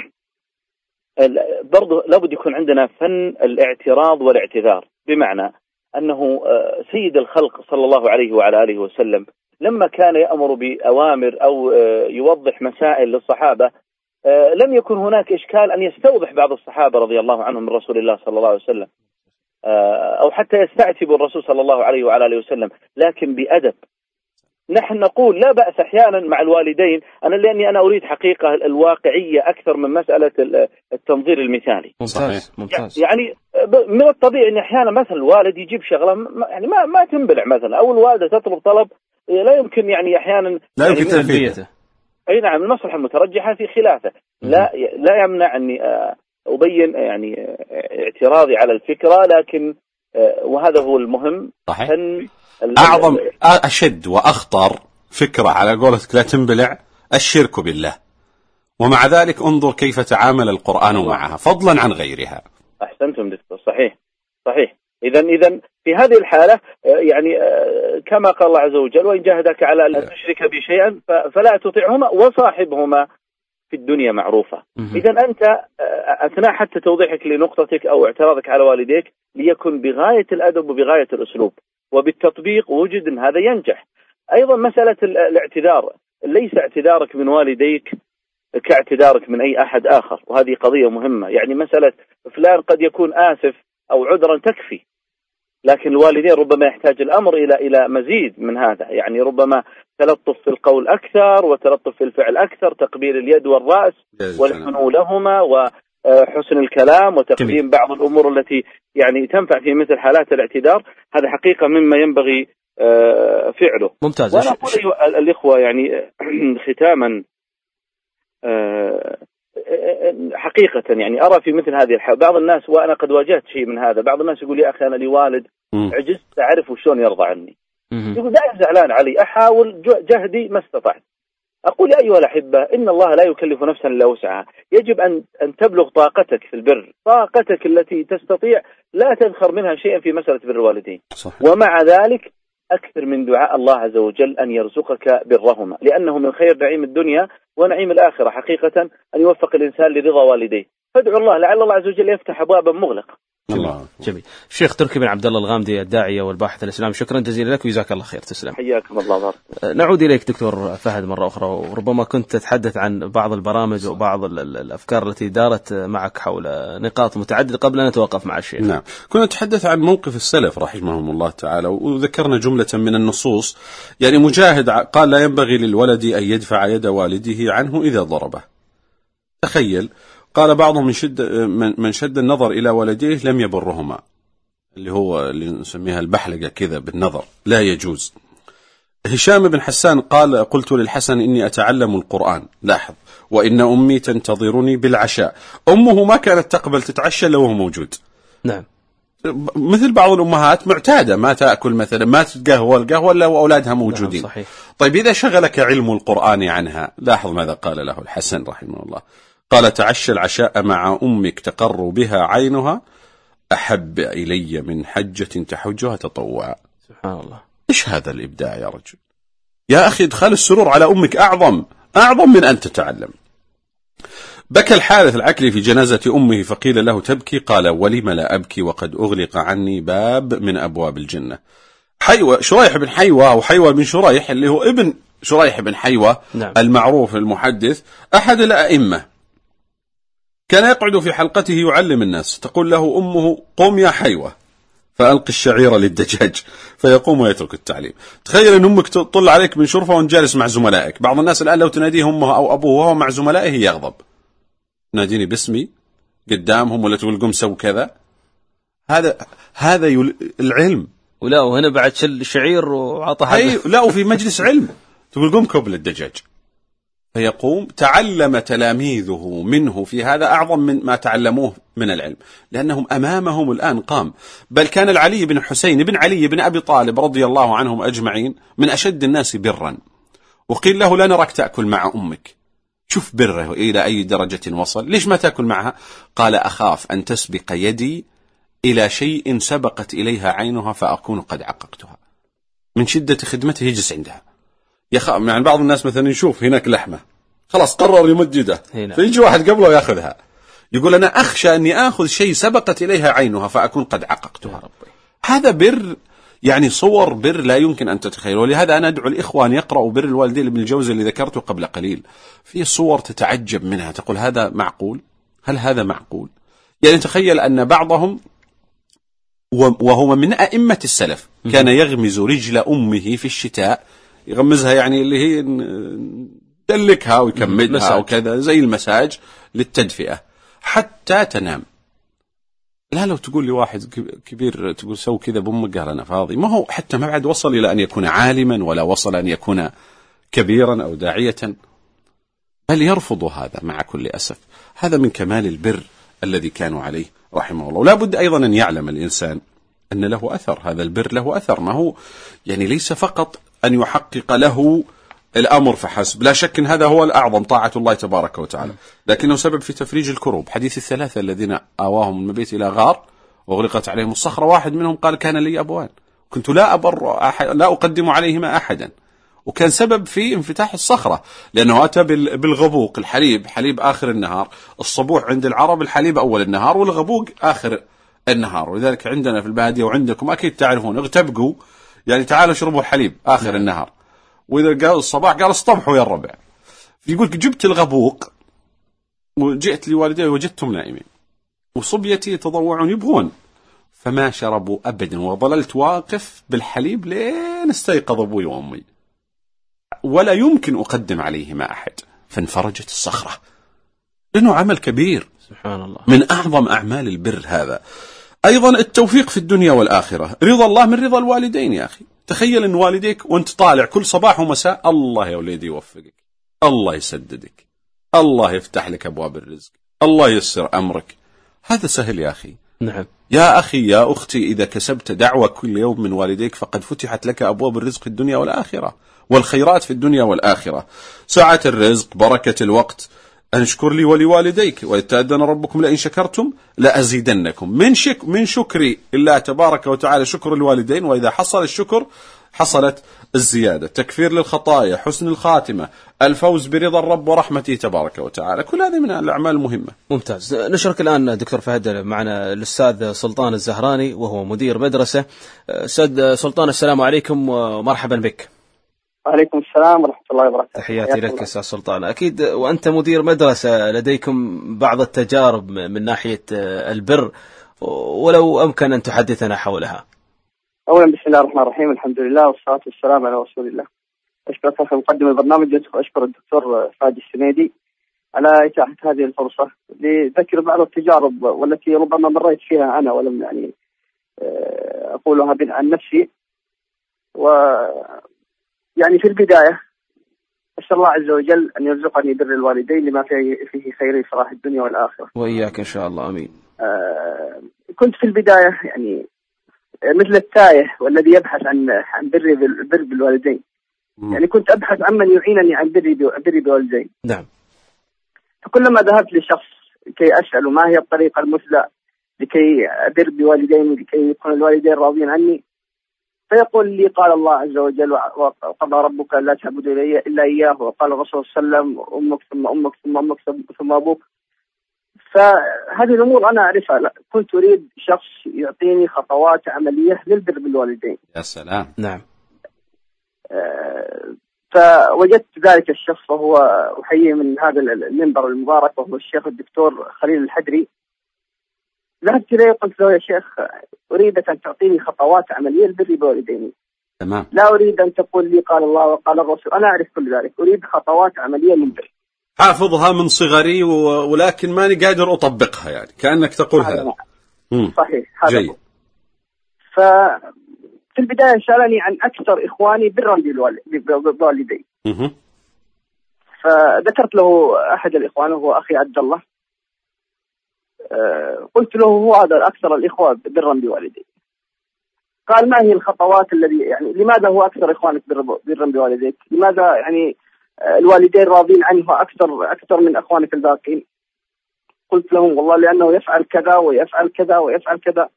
برضو لابد يكون عندنا فن الاعتراض والاعتذار، بمعنى أنه سيد الخلق صلى الله عليه وعلى آله وسلم لما كان يأمر بأوامر أو يوضح مسائل للصحابة لم يكن هناك إشكال أن يستوضح بعض الصحابة رضي الله عنهم من رسول الله صلى الله عليه وسلم، أو حتى يستعتب الرسول صلى الله عليه وعلى آله وسلم، لكن بأدب. نحن نقول لا بأس أحيانا مع الوالدين، أنا لأني أنا أريد حقيقة الواقعية أكثر من مسألة التنظير المثالي. ممتاز ممتاز. يعني من الطبيعي أن أحيانا مثلا الوالد يجيب شغلة يعني ما ما تنبلع مثلا، أو الوالدة تطلب طلب لا يمكن يعني أحيانا لا يمكن تلبيته. أي نعم، المصلحة المترجحة في خلافه. لا لا يمنع أني أبين يعني اعتراضي على الفكرة، لكن وهذا هو المهم. صحيح. أعظم ال أشد وأخطر فكرة على قولتك لا تنبلع الشرك بالله، ومع ذلك انظر كيف تعامل القرآن معها فضلا عن غيرها. أحسنتم دكتور. صحيح صحيح. إذا إذا في هذه الحالة يعني كما قال الله عز وجل: وإن جاهدك على أن تشرك بي شيئا فلا تطعهما وصاحبهما في الدنيا معروفة. إذا أنت أثناء حتى توضيحك لنقطتك أو اعتراضك على والديك ليكن بغاية الأدب وبغاية الأسلوب، وبالتطبيق وجد أن هذا ينجح. أيضا مسألة الاعتذار، ليس اعتذارك من والديك كاعتذارك من أي أحد آخر، وهذه قضية مهمة. يعني مسألة فلان قد يكون آسف أو عذرا تكفي، لكن الوالدين ربما يحتاج الأمر إلى إلى مزيد من هذا. يعني ربما تلطف في القول أكثر، وتلطف في الفعل أكثر، تقبيل اليد والرأس والحنو لهما، وحسن الكلام، وتقديم بعض الأمور التي يعني تنفع في مثل حالات الاعتذار. هذا حقيقة مما ينبغي فعله. ممتاز. وأنا أقول أيها الإخوة يعني ختاما حقيقة يعني أرى في مثل هذه الحالة بعض الناس، وأنا قد واجهت شيء من هذا، بعض الناس يقول: يا أخي أنا لي والد عجزت أعرف وشون يرضى عني. يقول: لا زعلان علي، أحاول جهدي ما استطعت. أقول: يا أيها الأحبة، إن الله لا يكلف نفسا إلا وسعها. يجب أن أن تبلغ طاقتك في البر، طاقتك التي تستطيع لا تذخر منها شيئا في مسألة بر الوالدين. صحيح. ومع ذلك أكثر من دعاء الله عز وجل أن يرزقك برهما، لأنه من خير نعيم الدنيا ونعيم الآخرة حقيقة أن يوفق الإنسان لرضا والديه. فادعوا الله لعل الله عز وجل يفتح أبوابا مغلقة. الله. جميل. الشيخ تركي بن عبد الله الغامدي الداعية والباحث الإسلامي، شكرا جزيلا لك وجزاك الله خير. تسلم. حياكم الله بارك. نعود إليك دكتور فهد مرة أخرى، وربما كنت تتحدث عن بعض البرامج وبعض الأفكار التي دارت معك حول نقاط متعددة قبل أن نتوقف مع الشيخ. نعم، كنا نتحدث عن موقف السلف رحمهم الله تعالى، وذكرنا جملة من النصوص. يعني مجاهد قال: لا ينبغي للولد أن يدفع يد والده عنه إذا ضربه. تخيل، قال بعضهم: من شد من شد النظر إلى والديه لم يبرهما، اللي هو اللي نسميها البحلقة كذا بالنظر، لا يجوز. هشام بن حسان قال: قلت للحسن إني أتعلم القرآن، لاحظ، وإن أمي تنتظرني بالعشاء. أمه ما كانت تقبل تتعشى لو هو موجود. نعم. مثل بعض الأمهات معتادة ما تأكل مثلا، ما تتقهوى القهوة إلا وأولادها موجودين. نعم صحيح. طيب إذا شغلك علم القرآن عنها، لاحظ ماذا قال له الحسن رحمه الله. قال: تعشى العشاء مع أمك تقر بها عينها أحب إلي من حجة تحجها تطوعا. سبحان الله. إيش هذا الإبداع يا رجل؟ يا أخي ادخال السرور على أمك أعظم أعظم من أن تتعلم. بكى الحارث العكلي في جنازة أمه فقيل له: تبكي؟ قال: ولم لا أبكي وقد أغلق عني باب من أبواب الجنة. حيوة شريح بن حيوة أو حيوة بن شريح اللي هو ابن شريح بن حيوة. نعم. المعروف المحدث أحد الأئمة، كان يقعد في حلقته يعلم الناس، تقول له أمه: قم يا حيوة فألقي الشعير للدجاج، فيقوم ويترك التعليم. تخيل أن أمك تطل عليك من شرفة وأنت جالس مع زملائك. بعض الناس الآن لو تناديه أمه أو أبوه وهو مع زملائه يغضب، ناديني باسمي قدامهم ولا تقول قم سو كذا. هذا هذا يل... العلم. ولا وهنا بعد شل شعير وعطى أي لا، وفي مجلس علم تقول قم كب للدجاج، فيقوم. تعلم تلاميذه منه في هذا أعظم من ما تعلموه من العلم، لأنهم أمامهم الآن قام. بل كان العلي بن حسين بن علي بن أبي طالب رضي الله عنهم أجمعين من أشد الناس برا، وقيل له: لا نراك تأكل مع أمك. شوف بره إلى أي درجة وصل. ليش ما تأكل معها؟ قال: أخاف أن تسبق يدي إلى شيء سبقت إليها عينها فأكون قد عققتها. من شدة خدمته يجلس عندها يخاف. يعني بعض الناس مثلا يشوف هناك لحمة خلاص قرر يمد يده، فيجي واحد قبله يأخذها، يقول: أنا أخشى أني أخذ شيء سبقت إليها عينها فأكون قد عققتها. هذا بر، يعني صور بر لا يمكن أن تتخيل. ولهذا أنا أدعو الإخوان يقرأوا بر الوالدين ابن الجوزي اللي ذكرته قبل قليل، في صور تتعجب منها، تقول هذا معقول؟ هل هذا معقول؟ يعني تخيل أن بعضهم وهو من أئمة السلف كان يغمز رجل أمه في الشتاء، يغمزها يعني اللي هي دلكها ويكمدها أو كذا زي المساج للتدفئة حتى تنام. لا لو تقول لي واحد كبير تقول سو كذا بأمك، قال أنا فاضي. ما هو حتى ما بعد وصل إلى أن يكون عالما ولا وصل أن يكون كبيرا أو داعية. بل يرفضوا هذا مع كل أسف. هذا من كمال البر الذي كانوا عليه رحمه الله. ولا بد أيضا أن يعلم الإنسان أن له أثر، هذا البر له أثر، ما هو يعني ليس فقط أن يحقق له الأمر فحسب، لا شك أن هذا هو الأعظم طاعة الله تبارك وتعالى، لكنه سبب في تفريج الكروب. حديث الثلاثة الذين آواهم من المبيت إلى غار وغلقت عليهم الصخرة، واحد منهم قال كان لي أبوان كنت لا أبر أحد لا أقدم عليهما أحدا، وكان سبب في انفتاح الصخرة، لأنه أتى بالغبوق، الحليب حليب آخر النهار، الصبوح عند العرب الحليب أول النهار والغبوق آخر النهار، ولذلك عندنا في البادية وعندكم أكيد تعرفون اغتبقوا يعني تعالوا اشربوا الحليب آخر نعم. النهار، وإذا قال الصباح قال اصطبحوا يا الربع. يقول جبت الغبوق وجئت لوالدي وجدتهم نائمين وصبيتي يتضوعون يبغون، فما شربوا أبدا، وظللت واقف بالحليب لين استيقظ أبوي وأمي ولا يمكن أقدم عليهما أحد، فانفرجت الصخرة، لأنه عمل كبير سبحان الله، من أعظم أعمال البر هذا. أيضا التوفيق في الدنيا والآخرة، رضا الله من رضا الوالدين يا أخي. تخيل أن والديك وانت طالع كل صباح ومساء الله يا وليدي يوفقك، الله يسددك، الله يفتح لك أبواب الرزق، الله يسر أمرك، هذا سهل يا أخي. نعم يا أخي يا أختي، إذا كسبت دعوة كل يوم من والديك فقد فتحت لك أبواب الرزق في الدنيا والآخرة والخيرات في الدنيا والآخرة. سعة الرزق، بركة الوقت، أنشكر لي ولوالديك ويتأذن ربكم لئن شكرتم لأزيدنكم. من شك من شكر الله تبارك وتعالى شكر الوالدين، وإذا حصل الشكر حصلت الزيادة، تكفير للخطايا، حسن الخاتمة، الفوز برضا الرب ورحمته تبارك وتعالى، كل هذه من الأعمال المهمة. ممتاز. نشرك الآن دكتور فهد معنا الأستاذ سلطان الزهراني وهو مدير مدرسة. أستاذ سلطان السلام عليكم ومرحبا بك. وعليكم السلام ورحمة الله وبركاته. تحياتي لك أستاذ سلطان. أكيد وأنت مدير مدرسة لديكم بعض التجارب من ناحية البر، ولو أمكن أن تحدثنا حولها. أولا بسم الله الرحمن الرحيم، الحمد لله والصلاة والسلام على رسول الله. أشكر أخي مقدم البرنامج وأشكر الدكتور فهد السنيدي على إتاحة هذه الفرصة لذكر بعض التجارب والتي ربما مريت فيها أنا ولم يعني أقولها عن نفسي. و يعني في البداية أسأل الله عز وجل أن يرزقني بر الوالدين لما فيه فيه خير صلاح الدنيا والآخرة. وإياك إن شاء الله، آمين. آه كنت في البداية يعني مثل التائه والذي يبحث عن عن بر بر بالوالدين. م. يعني كنت أبحث عن من يعينني عن بري بري بالوالدين. نعم. فكلما ذهبت لشخص كي أسأله ما هي الطريقة المثلى لكي أبر بوالدين لكي يكون الوالدين راضين عني، فيقول لي قال الله عز وجل وقضى ربك لا تعبدوا إلي إلا إياه، وقال الرسول صلى الله عليه وسلم أمك ثم أمك ثم أمك ثم أبوك. فهذه الأمور أنا أعرفها، لا كنت أريد شخص يعطيني خطوات عملية للبر بالوالدين. يا سلام. نعم. آه فوجدت ذلك الشخص وهو أحييه من هذا المنبر المبارك، وهو الشيخ الدكتور خليل الحدري. ذهبت إليه قلت له يا شيخ أريدك أن تعطيني خطوات عملية للبر بوالديني. تمام. لا أريد أن تقول لي قال الله وقال الرسول، أنا أعرف كل ذلك، أريد خطوات عملية للبر حافظها من صغري ولكن ماني قادر أطبقها، يعني كأنك تقول هذا. هذا صحيح هذا جيد. ففي البداية سألني عن أكثر إخواني برا بوالدي. فذكرت له أحد الإخوان وهو أخي عبد الله. أه قلت له هو هذا أكثر الإخوة برا بوالدي. قال ما هي الخطوات الذي يعني لماذا هو أكثر إخوانك برا بوالديك؟ لماذا يعني الوالدين راضين عنه أكثر أكثر من أخوانك الباقين؟ قلت لهم والله لأنه يفعل كذا ويفعل كذا ويفعل كذا.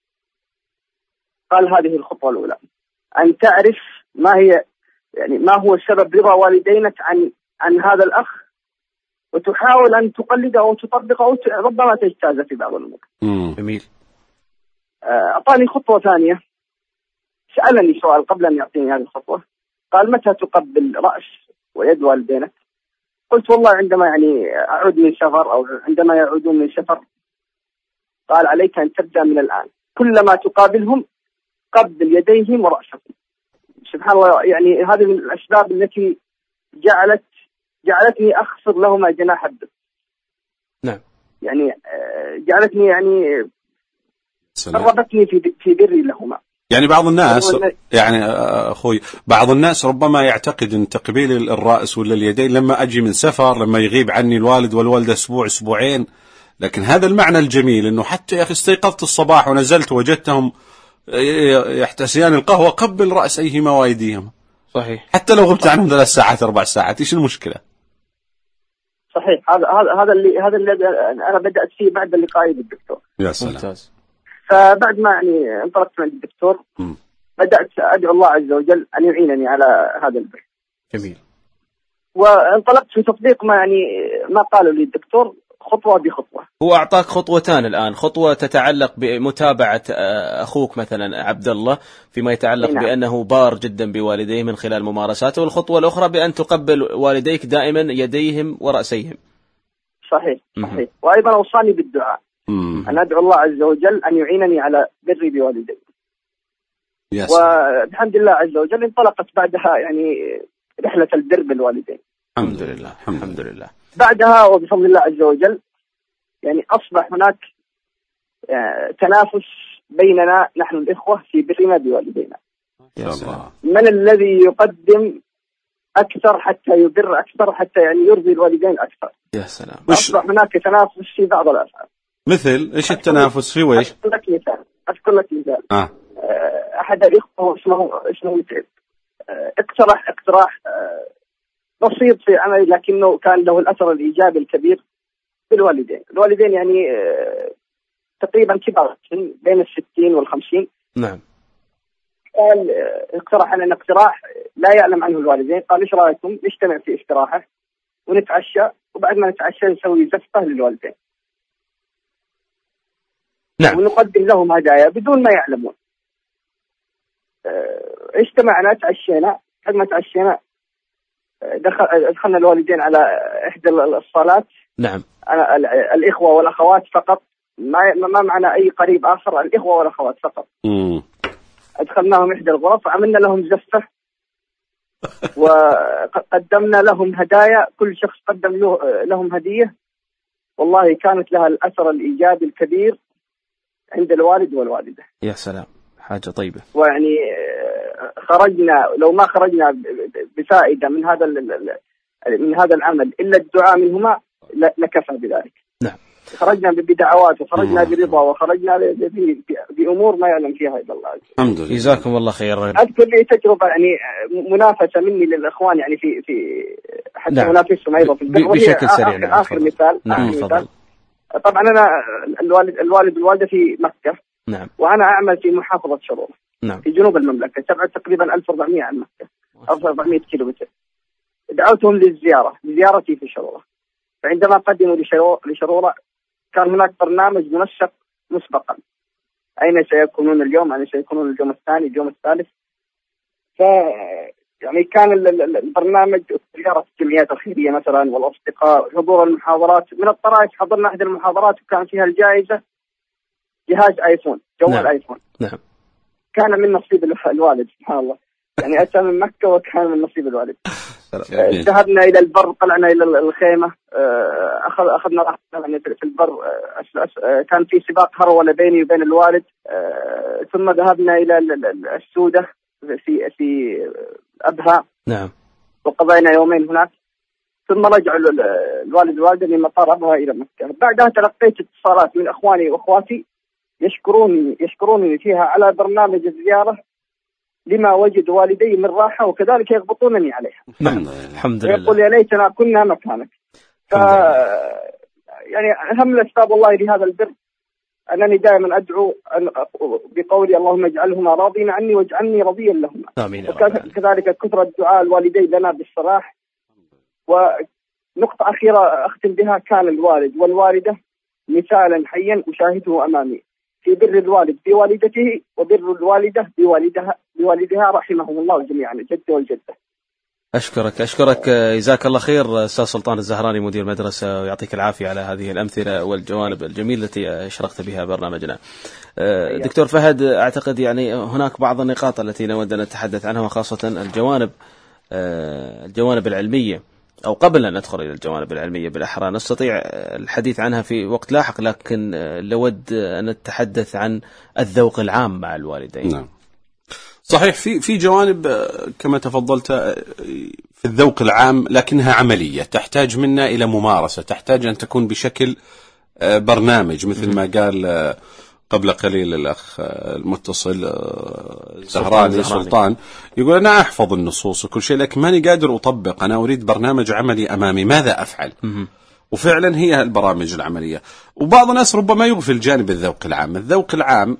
قال هذه الخطوة الأولى، أن تعرف ما هي يعني ما هو سبب رضا والدينك عن عن هذا الأخ، وتحاول أن تقلده أو تطبقه أو ربما تجتاز في بعض الأمور. جميل. أعطاني خطوة ثانية، سألني سؤال قبل أن يعطيني هذه الخطوة. قال متى تقبل رأس ويد والدينك؟ قلت والله عندما يعني أعود من سفر أو عندما يعودون من سفر. قال عليك أن تبدأ من الآن، كلما تقابلهم قبل يديهم ورأسهم. سبحان الله، يعني هذه من الأسباب التي جعلت جعلتني أخفض لهما جناح الذل. نعم. يعني جعلتني يعني قربتني في في بري لهما. يعني بعض الناس يعني أخوي بعض الناس ربما يعتقد أن تقبيل الرأس ولا اليدين لما أجي من سفر، لما يغيب عني الوالد والوالدة أسبوع أسبوعين، لكن هذا المعنى الجميل أنه حتى يا أخي استيقظت الصباح ونزلت وجدتهم يحتسيان القهوة، قبل رأس أيهما وأيديهما. صحيح. حتى لو غبت عنهم ثلاث ساعات أربع ساعات، إيش المشكلة؟ صحيح. هذا هذا هذا اللي هذا اللي أنا بدأت فيه بعد اللقاء بالدكتور. يا سلام. ممتاز. فبعد ما يعني انطلقت من الدكتور م. بدأت أدعو الله عز وجل أن يعينني على هذا البر. جميل. وانطلقت في تطبيق ما يعني ما قالوا لي الدكتور خطوة بخطوة. هو أعطاك خطوتان الآن، خطوة تتعلق بمتابعة أخوك مثلا عبد الله فيما يتعلق نعم. بأنه بار جدا بوالديه من خلال ممارساته، والخطوة الأخرى بأن تقبل والديك دائما يديهم ورأسيهم. صحيح صحيح. وأيضا أوصاني بالدعاء مم. أن أدعو الله عز وجل أن يعينني على بري بوالدي. والحمد لله عز وجل انطلقت بعدها يعني رحلة البر بالوالدين. الحمد لله الحمد لله. بعدها وبفضل الله عز وجل يعني أصبح هناك تنافس بيننا نحن الإخوة في برنا بوالدينا. يا سلام. من الذي يقدم أكثر حتى يبر أكثر، حتى يعني يرضي الوالدين أكثر. يا سلام. أصبح هناك تنافس في بعض الأفعال. مثل إيش التنافس في ويش؟ أذكر لك مثال أذكر لك مثال آه. أحد الإخوة اسمه اسمه متعب اقترح اقتراح بسيط في عمل، لكنه كان له الأثر الإيجابي الكبير بالوالدين. الوالدين يعني تقريبا كبار بين الستين والخمسين. نعم. قال اقترح لنا اقتراح لا يعلم عنه الوالدين. قال ايش رايكم نجتمع في استراحة ونتعشى، وبعد ما نتعشى نسوي زفة للوالدين. نعم. ونقدم لهم هدايا بدون ما يعلمون. اجتمعنا تعشينا، بعد ما تعشينا دخل دخلنا الوالدين على إحدى الصالات. نعم. أنا الإخوة والأخوات فقط، ما ما معنا أي قريب آخر، الإخوة والأخوات فقط. مم. أدخلناهم إحدى الغرف وعملنا لهم زفة وقدمنا لهم هدايا، كل شخص قدم له لهم هدية. والله كانت لها الأثر الإيجابي الكبير عند الوالد والوالدة. يا سلام، حاجة طيبة. ويعني خرجنا، لو ما خرجنا بفائدة من هذا من هذا العمل إلا الدعاء منهما لكفى بذلك. نعم. خرجنا بدعوات وخرجنا برضا وخرجنا بأمور ما يعلم فيها إلا الله. الحمد لله. جزاكم الله خير. أذكر لي تجربة يعني منافسة مني للإخوان يعني في في حتى نعم. منافسهم أيضا في البر بشكل سريع. آخر, آخر مثال. نعم. آخر مثال. طبعا أنا الوالد الوالد والوالدة في مكة. نعم. وأنا أعمل في محافظة شروق. نعم. في جنوب المملكة، تبعد تقريبا ألف وأربعمائة عن مكة، ألف وأربعمائة كيلومتر. دعوتهم للزيارة لزيارتي في شرورة. فعندما قدموا لشرورة كان هناك برنامج منسق مسبقا، أين سيكونون اليوم، أين سيكونون اليوم الثاني، اليوم الثالث. ف يعني كان البرنامج زيارة الجمعيات الخيرية مثلا والأصدقاء، حضور المحاضرات. من الطرائف حضرنا أحد المحاضرات وكان فيها الجائزة جهاز آيفون، جوال نعم. آيفون. نعم. كان من نصيب الوالد سبحان الله، يعني أتى من مكة وكان من نصيب الوالد. ذهبنا إلى البر، طلعنا إلى الخيمة، أخذ أخذنا راحتنا في البر. كان في سباق هرولة بيني وبين الوالد. ثم ذهبنا إلى السودة في في أبها. نعم. وقضينا يومين هناك. ثم رجع الوالد والوالدة من مطار أبها إلى مكة. بعدها تلقيت اتصالات من أخواني وأخواتي يشكروني يشكروني فيها على برنامج الزيارة لما وجد والدي من راحة، وكذلك يغبطونني عليها. نعم. الحمد لله. يقول يا ليتنا كنا مكانك. ف يعني أهم الأسباب والله لهذا البر أنني دائما أدعو بقولي اللهم اجعلهما راضين عني واجعلني رضيا لهما. آمين. وكذلك كثرة دعاء الوالدين لنا بالصلاح. ونقطة أخيرة أختم بها، كان الوالد والوالدة مثالا حيا أشاهده أمامي في بر الوالد بوالدته وبر الوالدة بوالدها بوالدها رحمهم الله جميعا، الجد والجدة. أشكرك أشكرك جزاك الله خير أستاذ سلطان الزهراني مدير مدرسة، ويعطيك العافية على هذه الأمثلة والجوانب الجميلة التي أشرقت بها برنامجنا. دكتور فهد، أعتقد يعني هناك بعض النقاط التي نود أن نتحدث عنها، وخاصة الجوانب الجوانب العلمية، أو قبل أن ندخل إلى الجوانب العلمية بالأحرى نستطيع الحديث عنها في وقت لاحق، لكن لود أن نتحدث عن الذوق العام مع الوالدين. نعم. صحيح. في في جوانب كما تفضلت في الذوق العام لكنها عملية، تحتاج منا إلى ممارسة، تحتاج أن تكون بشكل برنامج، مثل ما قال قبل قليل الأخ المتصل زهراني سلطان، يقول أنا أحفظ النصوص وكل شيء لكن ماني قادر أطبق، أنا أريد برنامج عملي أمامي، ماذا أفعل؟ وفعلا هي البرامج العملية. وبعض الناس ربما يغفل جانب الذوق العام. الذوق العام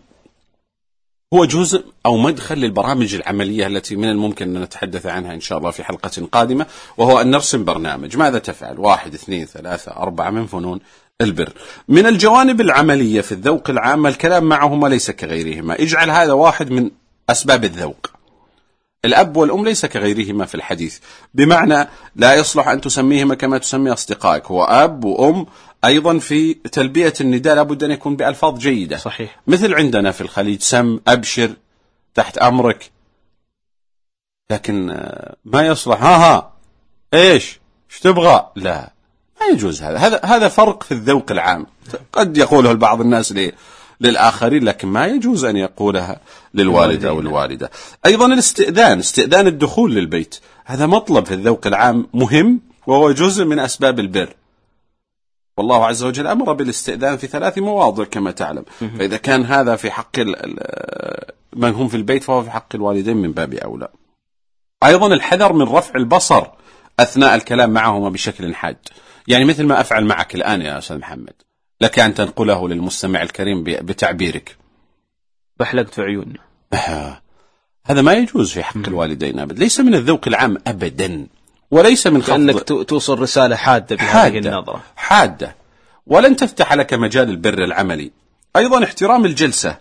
هو جزء أو مدخل للبرامج العملية التي من الممكن أن نتحدث عنها إن شاء الله في حلقة قادمة، وهو أن نرسم برنامج. ماذا تفعل؟ واحد اثنين ثلاثة أربعة من فنون البر. من الجوانب العملية في الذوق العام الكلام معهما ليس كغيرهما، اجعل هذا واحد من أسباب الذوق. الأب والأم ليس كغيرهما في الحديث، بمعنى لا يصلح أن تسميهما كما تسمي أصدقائك، هو أب وأم. أيضا في تلبية النداء لابد أن يكون بألفاظ جيدة، صحيح. مثل عندنا في الخليج سم، أبشر، تحت أمرك، لكن ما يصلح ها ها إيش إيش تبغى، لا ما يجوز. هذا هذا هذا فرق في الذوق العام، قد يقوله بعض الناس ليه للآخرين، لكن ما يجوز أن يقولها للوالد أو الوالدة. أيضا الاستئذان، استئذان الدخول للبيت، هذا مطلب في الذوق العام مهم، وهو جزء من أسباب البر. والله عز وجل أمر بالاستئذان في ثلاث مواضع كما تعلم، فإذا كان هذا في حق من هم في البيت فهو في حق الوالدين من باب أولى. أيضا الحذر من رفع البصر أثناء الكلام معهما بشكل حاد، يعني مثل ما أفعل معك الآن يا أستاذ محمد، لك أن تنقله للمستمع الكريم بتعبيرك بحلقت في عيوننا. هذا ما يجوز في حق الوالدين أبدا، ليس من الذوق العام أبدا، وليس من خفض، أنك توصل رسالة حادة بهذه النظرة، حادة، ولن تفتح لك مجال البر العملي. أيضا احترام الجلسة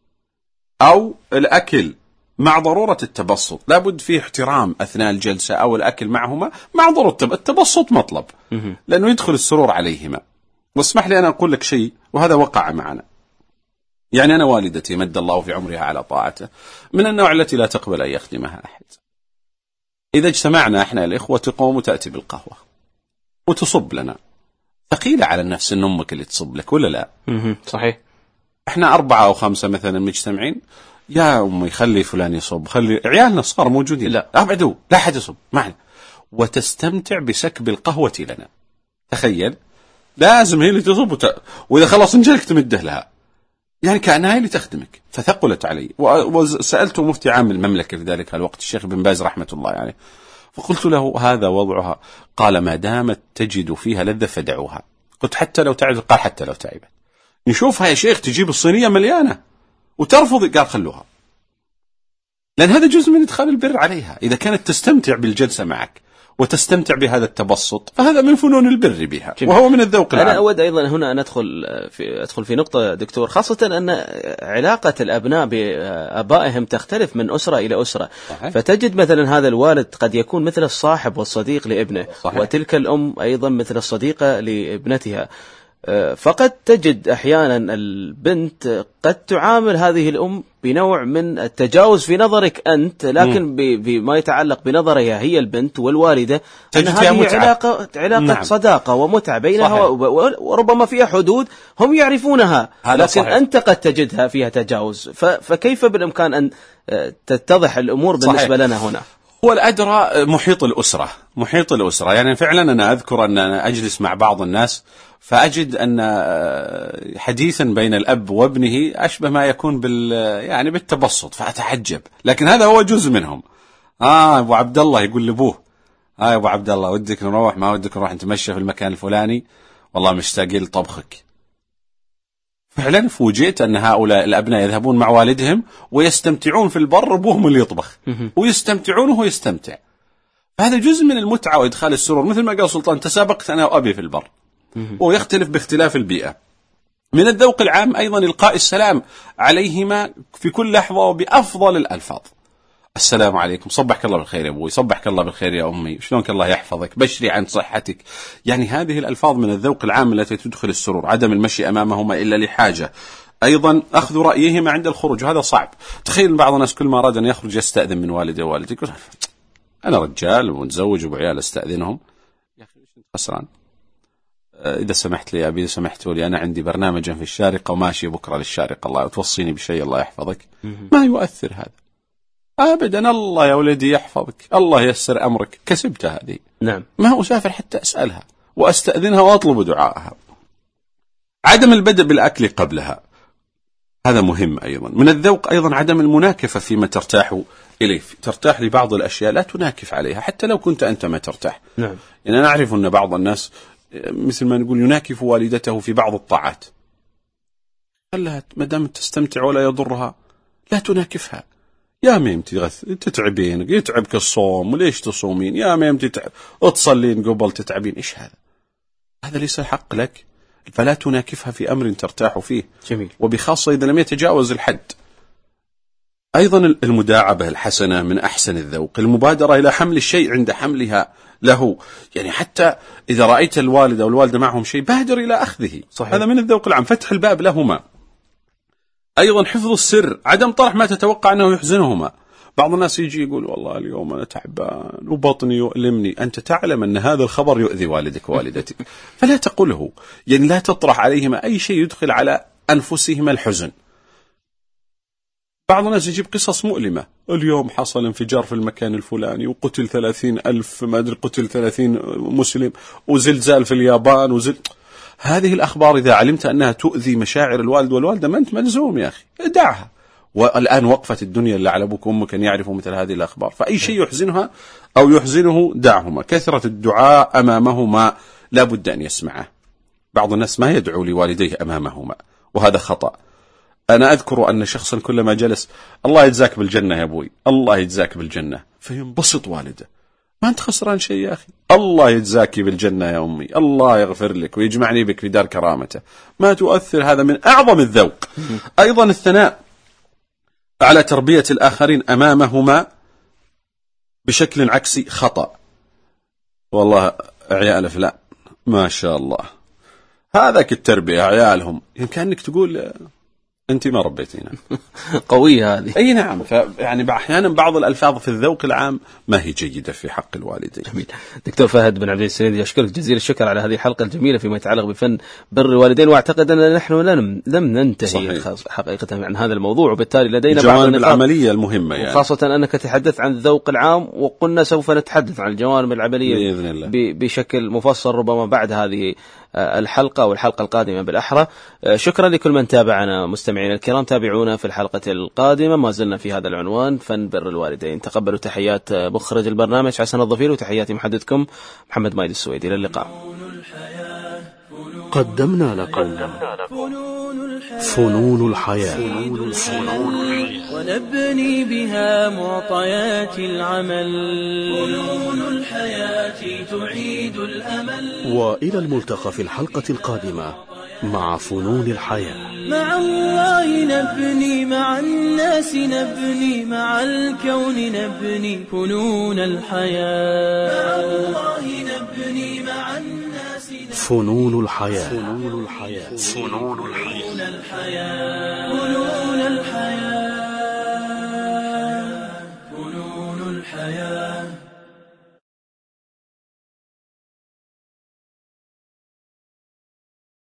أو الأكل مع ضرورة التبسط، لابد فيه احترام أثناء الجلسة أو الأكل معهما مع ضرورة التبسط، مطلب لأنه يدخل السرور عليهما. واسمح لي أنا أقول لك شيء، وهذا وقع معنا. يعني أنا والدتي مد الله في عمرها على طاعته من النوع التي لا تقبل أن يخدمها أحد. إذا اجتمعنا إحنا الإخوة تقوم وتأتي بالقهوة وتصب لنا، ثقيلة على النفس إن أمك اللي تصب لك ولا لا؟ صحيح. إحنا أربعة أو خمسة مثلا مجتمعين، يا أمي خلي فلان يصب، خلي عيالنا صار موجودين، لا أبعدوا لا أحد يصب معنا، وتستمتع بسكب القهوة لنا. تخيل، لازم هي اللي تصب وت... وإذا خلص نجلك تمده لها، يعني كأنها هي اللي تخدمك. فثقلت علي، وسألت مفتي عام المملكة في ذلك الوقت الشيخ بن باز رحمة الله عليه، يعني. فقلت له هذا وضعها، قال ما دامت تجد فيها لذة فدعوها. قلت حتى لو تعبت؟ قال حتى لو تعبت. نشوفها يا شيخ تجيب الصينية مليانة وترفض، قال خلوها، لأن هذا جزء من إدخال البر عليها. إذا كانت تستمتع بالجلسة معك وتستمتع بهذا التبسط فهذا من فنون البر بها، وهو من الذوق العام. أنا أود أيضا هنا أن أدخل في أدخل في نقطة دكتور، خاصة أن علاقة الأبناء بآبائهم تختلف من أسرة إلى أسرة. صحيح. فتجد مثلا هذا الوالد قد يكون مثل الصاحب والصديق لابنه. صحيح. وتلك الأم أيضا مثل الصديقة لابنتها. فقد تجد أحيانا البنت قد تعامل هذه الأم بنوع من التجاوز في نظرك أنت، لكن بما يتعلق بنظرها هي البنت والوالدة أن هذه علاقة, علاقة نعم. صداقة ومتعة بينها. صحيح. وربما فيها حدود هم يعرفونها، لكن صحيح. أنت قد تجدها فيها تجاوز. فكيف بالإمكان أن تتضح الأمور بالنسبة صحيح. لنا هنا؟ هو الأدرى محيط الأسرة، محيط الأسرة. يعني فعلا أنا أذكر أن أنا أجلس مع بعض الناس فأجد أن حديثا بين الأب وابنه أشبه ما يكون بال يعني بالتبسط، فأتعجب، لكن هذا هو جزء منهم. آه أبو عبد الله يقول لأبوه، آه أبو عبد الله ودك نروح، ما ودك نروح نتمشى في المكان الفلاني، والله مشتاقين لطبخك. فعلا فوجئت أن هؤلاء الأبناء يذهبون مع والدهم ويستمتعون في البر، أبوهم اللي يطبخ، ويستمتعون وهو يستمتع. فهذا جزء من المتعة وإدخال السرور، مثل ما قال سلطان تسابقت أنا وأبي في البر، ويختلف باختلاف البيئة. من الذوق العام أيضا إلقاء السلام عليهما في كل لحظة وبأفضل الألفاظ. السلام عليكم، صبحك الله بالخير يا أبوي، صبحك الله بالخير يا أمي، شلونك الله يحفظك، بشري عن صحتك. يعني هذه الألفاظ من الذوق العام التي تدخل السرور. عدم المشي أمامهما إلا لحاجة. أيضا أخذ رأيهما عند الخروج، هذا صعب. تخيل بعض الناس كل ما أراد أن يخرج يستأذن من والده ووالدته، يقول أنا رجال ومتزوج وبعيال استأذنهم، يا أخي إيش أنت خسران؟ إذا سمحت لي أبي، إذا سمحت لي أنا عندي برنامجا في الشارقة وماشي بكرة للشارقة، الله توصيني بشيء الله يحفظك. ما يؤثر هذا، أبدا، الله يا ولدي يحفظك، الله يسر أمرك، كسبت هذه. نعم. ما أسافر حتى أسألها وأستأذنها وأطلب دعائها. عدم البدء بالأكل قبلها هذا مهم أيضا. من الذوق أيضا عدم المناكفة فيما ترتاح إليه. ترتاح لبعض الأشياء لا تناكف عليها حتى لو كنت أنت ما ترتاح. نعم. يعني أنا أعرف أن بعض الناس مثل ما نقول يناكف والدته في بعض الطاعات. قال لها ما دام تستمتع ولا يضرها لا تناكفها. يا ميمتي تتعبين، يتعبك الصوم وليش تصومين؟ يا ميمتي تتعب تصلين قبل تتعبين. إيش هذا؟ هذا ليس الحق لك، فلا تناكفها في أمر ترتاح فيه. جميل. وبخاصة إذا لم يتجاوز الحد. أيضا المداعبة الحسنة من أحسن الذوق، المبادرة إلى حمل الشيء عند حملها له. يعني حتى إذا رأيت الوالد أو الوالدة معهم شيء بادر إلى أخذه. صحيح. هذا من الذوق العام، فتح الباب لهما. أيضا حفظ السر، عدم طرح ما تتوقع أنه يحزنهما. بعض الناس يجي يقول والله اليوم أنا تعبان وبطني يؤلمني، أنت تعلم أن هذا الخبر يؤذي والدك ووالدتك، فلا تقله. يعني لا تطرح عليهما أي شيء يدخل على أنفسهما الحزن. بعض الناس يجيب قصص مؤلمة، اليوم حصل انفجار في المكان الفلاني وقتل ثلاثين ألف، ما أدري قتل ثلاثين مسلم، وزلزال في اليابان وزل. هذه الأخبار إذا علمت أنها تؤذي مشاعر الوالد والوالدة ما أنت ملزوم يا أخي، دعها. والآن وقفت الدنيا اللي على أبوك وأمك أن يعرفوا مثل هذه الأخبار، فأي شيء يحزنها أو يحزنه دعهما. كثرة الدعاء أمامهما لا بد أن يسمعه. بعض الناس ما يدعو لوالديه أمامهما وهذا خطأ. أنا أذكر أن شخصا كلما جلس الله يجزاك بالجنة يا أبوي، الله يجزاك بالجنة، فينبسط والده. ما أنت خسران شيء يا أخي، الله يجزاك بالجنة يا أمي، الله يغفر لك ويجمعني بك في دار كرامته. ما تؤثر، هذا من أعظم الذوق. أيضا الثناء على تربية الآخرين أمامهما بشكل عكسي خطأ. والله عيال فلان ما شاء الله، هذاك التربية عيالهم، يعني كأنك تقول أنت ما ربيتينا. قوية هذه. أي نعم. يعني أحيانا بعض الألفاظ في الذوق العام ما هي جيدة في حق الوالدين. جميل. دكتور فهد بن عبد السنيدي، أشكرك جزيل الشكر على هذه الحلقة الجميلة فيما يتعلق بفن بر الوالدين، وأعتقد أن نحن لم لم ننتهي حقيقة عن هذا الموضوع، وبالتالي لدينا بعض الجوانب العملية المهمة، يعني خاصة أنك تحدث عن الذوق العام، وقلنا سوف نتحدث عن الجوانب العملية بإذن الله بشكل مفصل ربما بعد هذه الحلقة أو الحلقة القادمة بالأحرى. شكرا لكل من تابعنا مستمعين الكرام، تابعونا في الحلقة القادمة، ما زلنا في هذا العنوان فن بر الوالدين. تقبلوا تحيات مخرج البرنامج حسن الظفير، وتحياتي محدثكم محمد مايد السويدي. إلى اللقاء. قدمنا لكم فنون الحياة، ونبني بها معطيات العمل. فنون الحياة تعيد الأمل. وإلى الملتقى في الحلقة القادمة مع فنون الحياة. مع الله نبني، مع الناس نبني، مع الكون نبني فنون الحياة. مع الله نبني، مع الناس نبني فنون الحياة. فنون الحياة.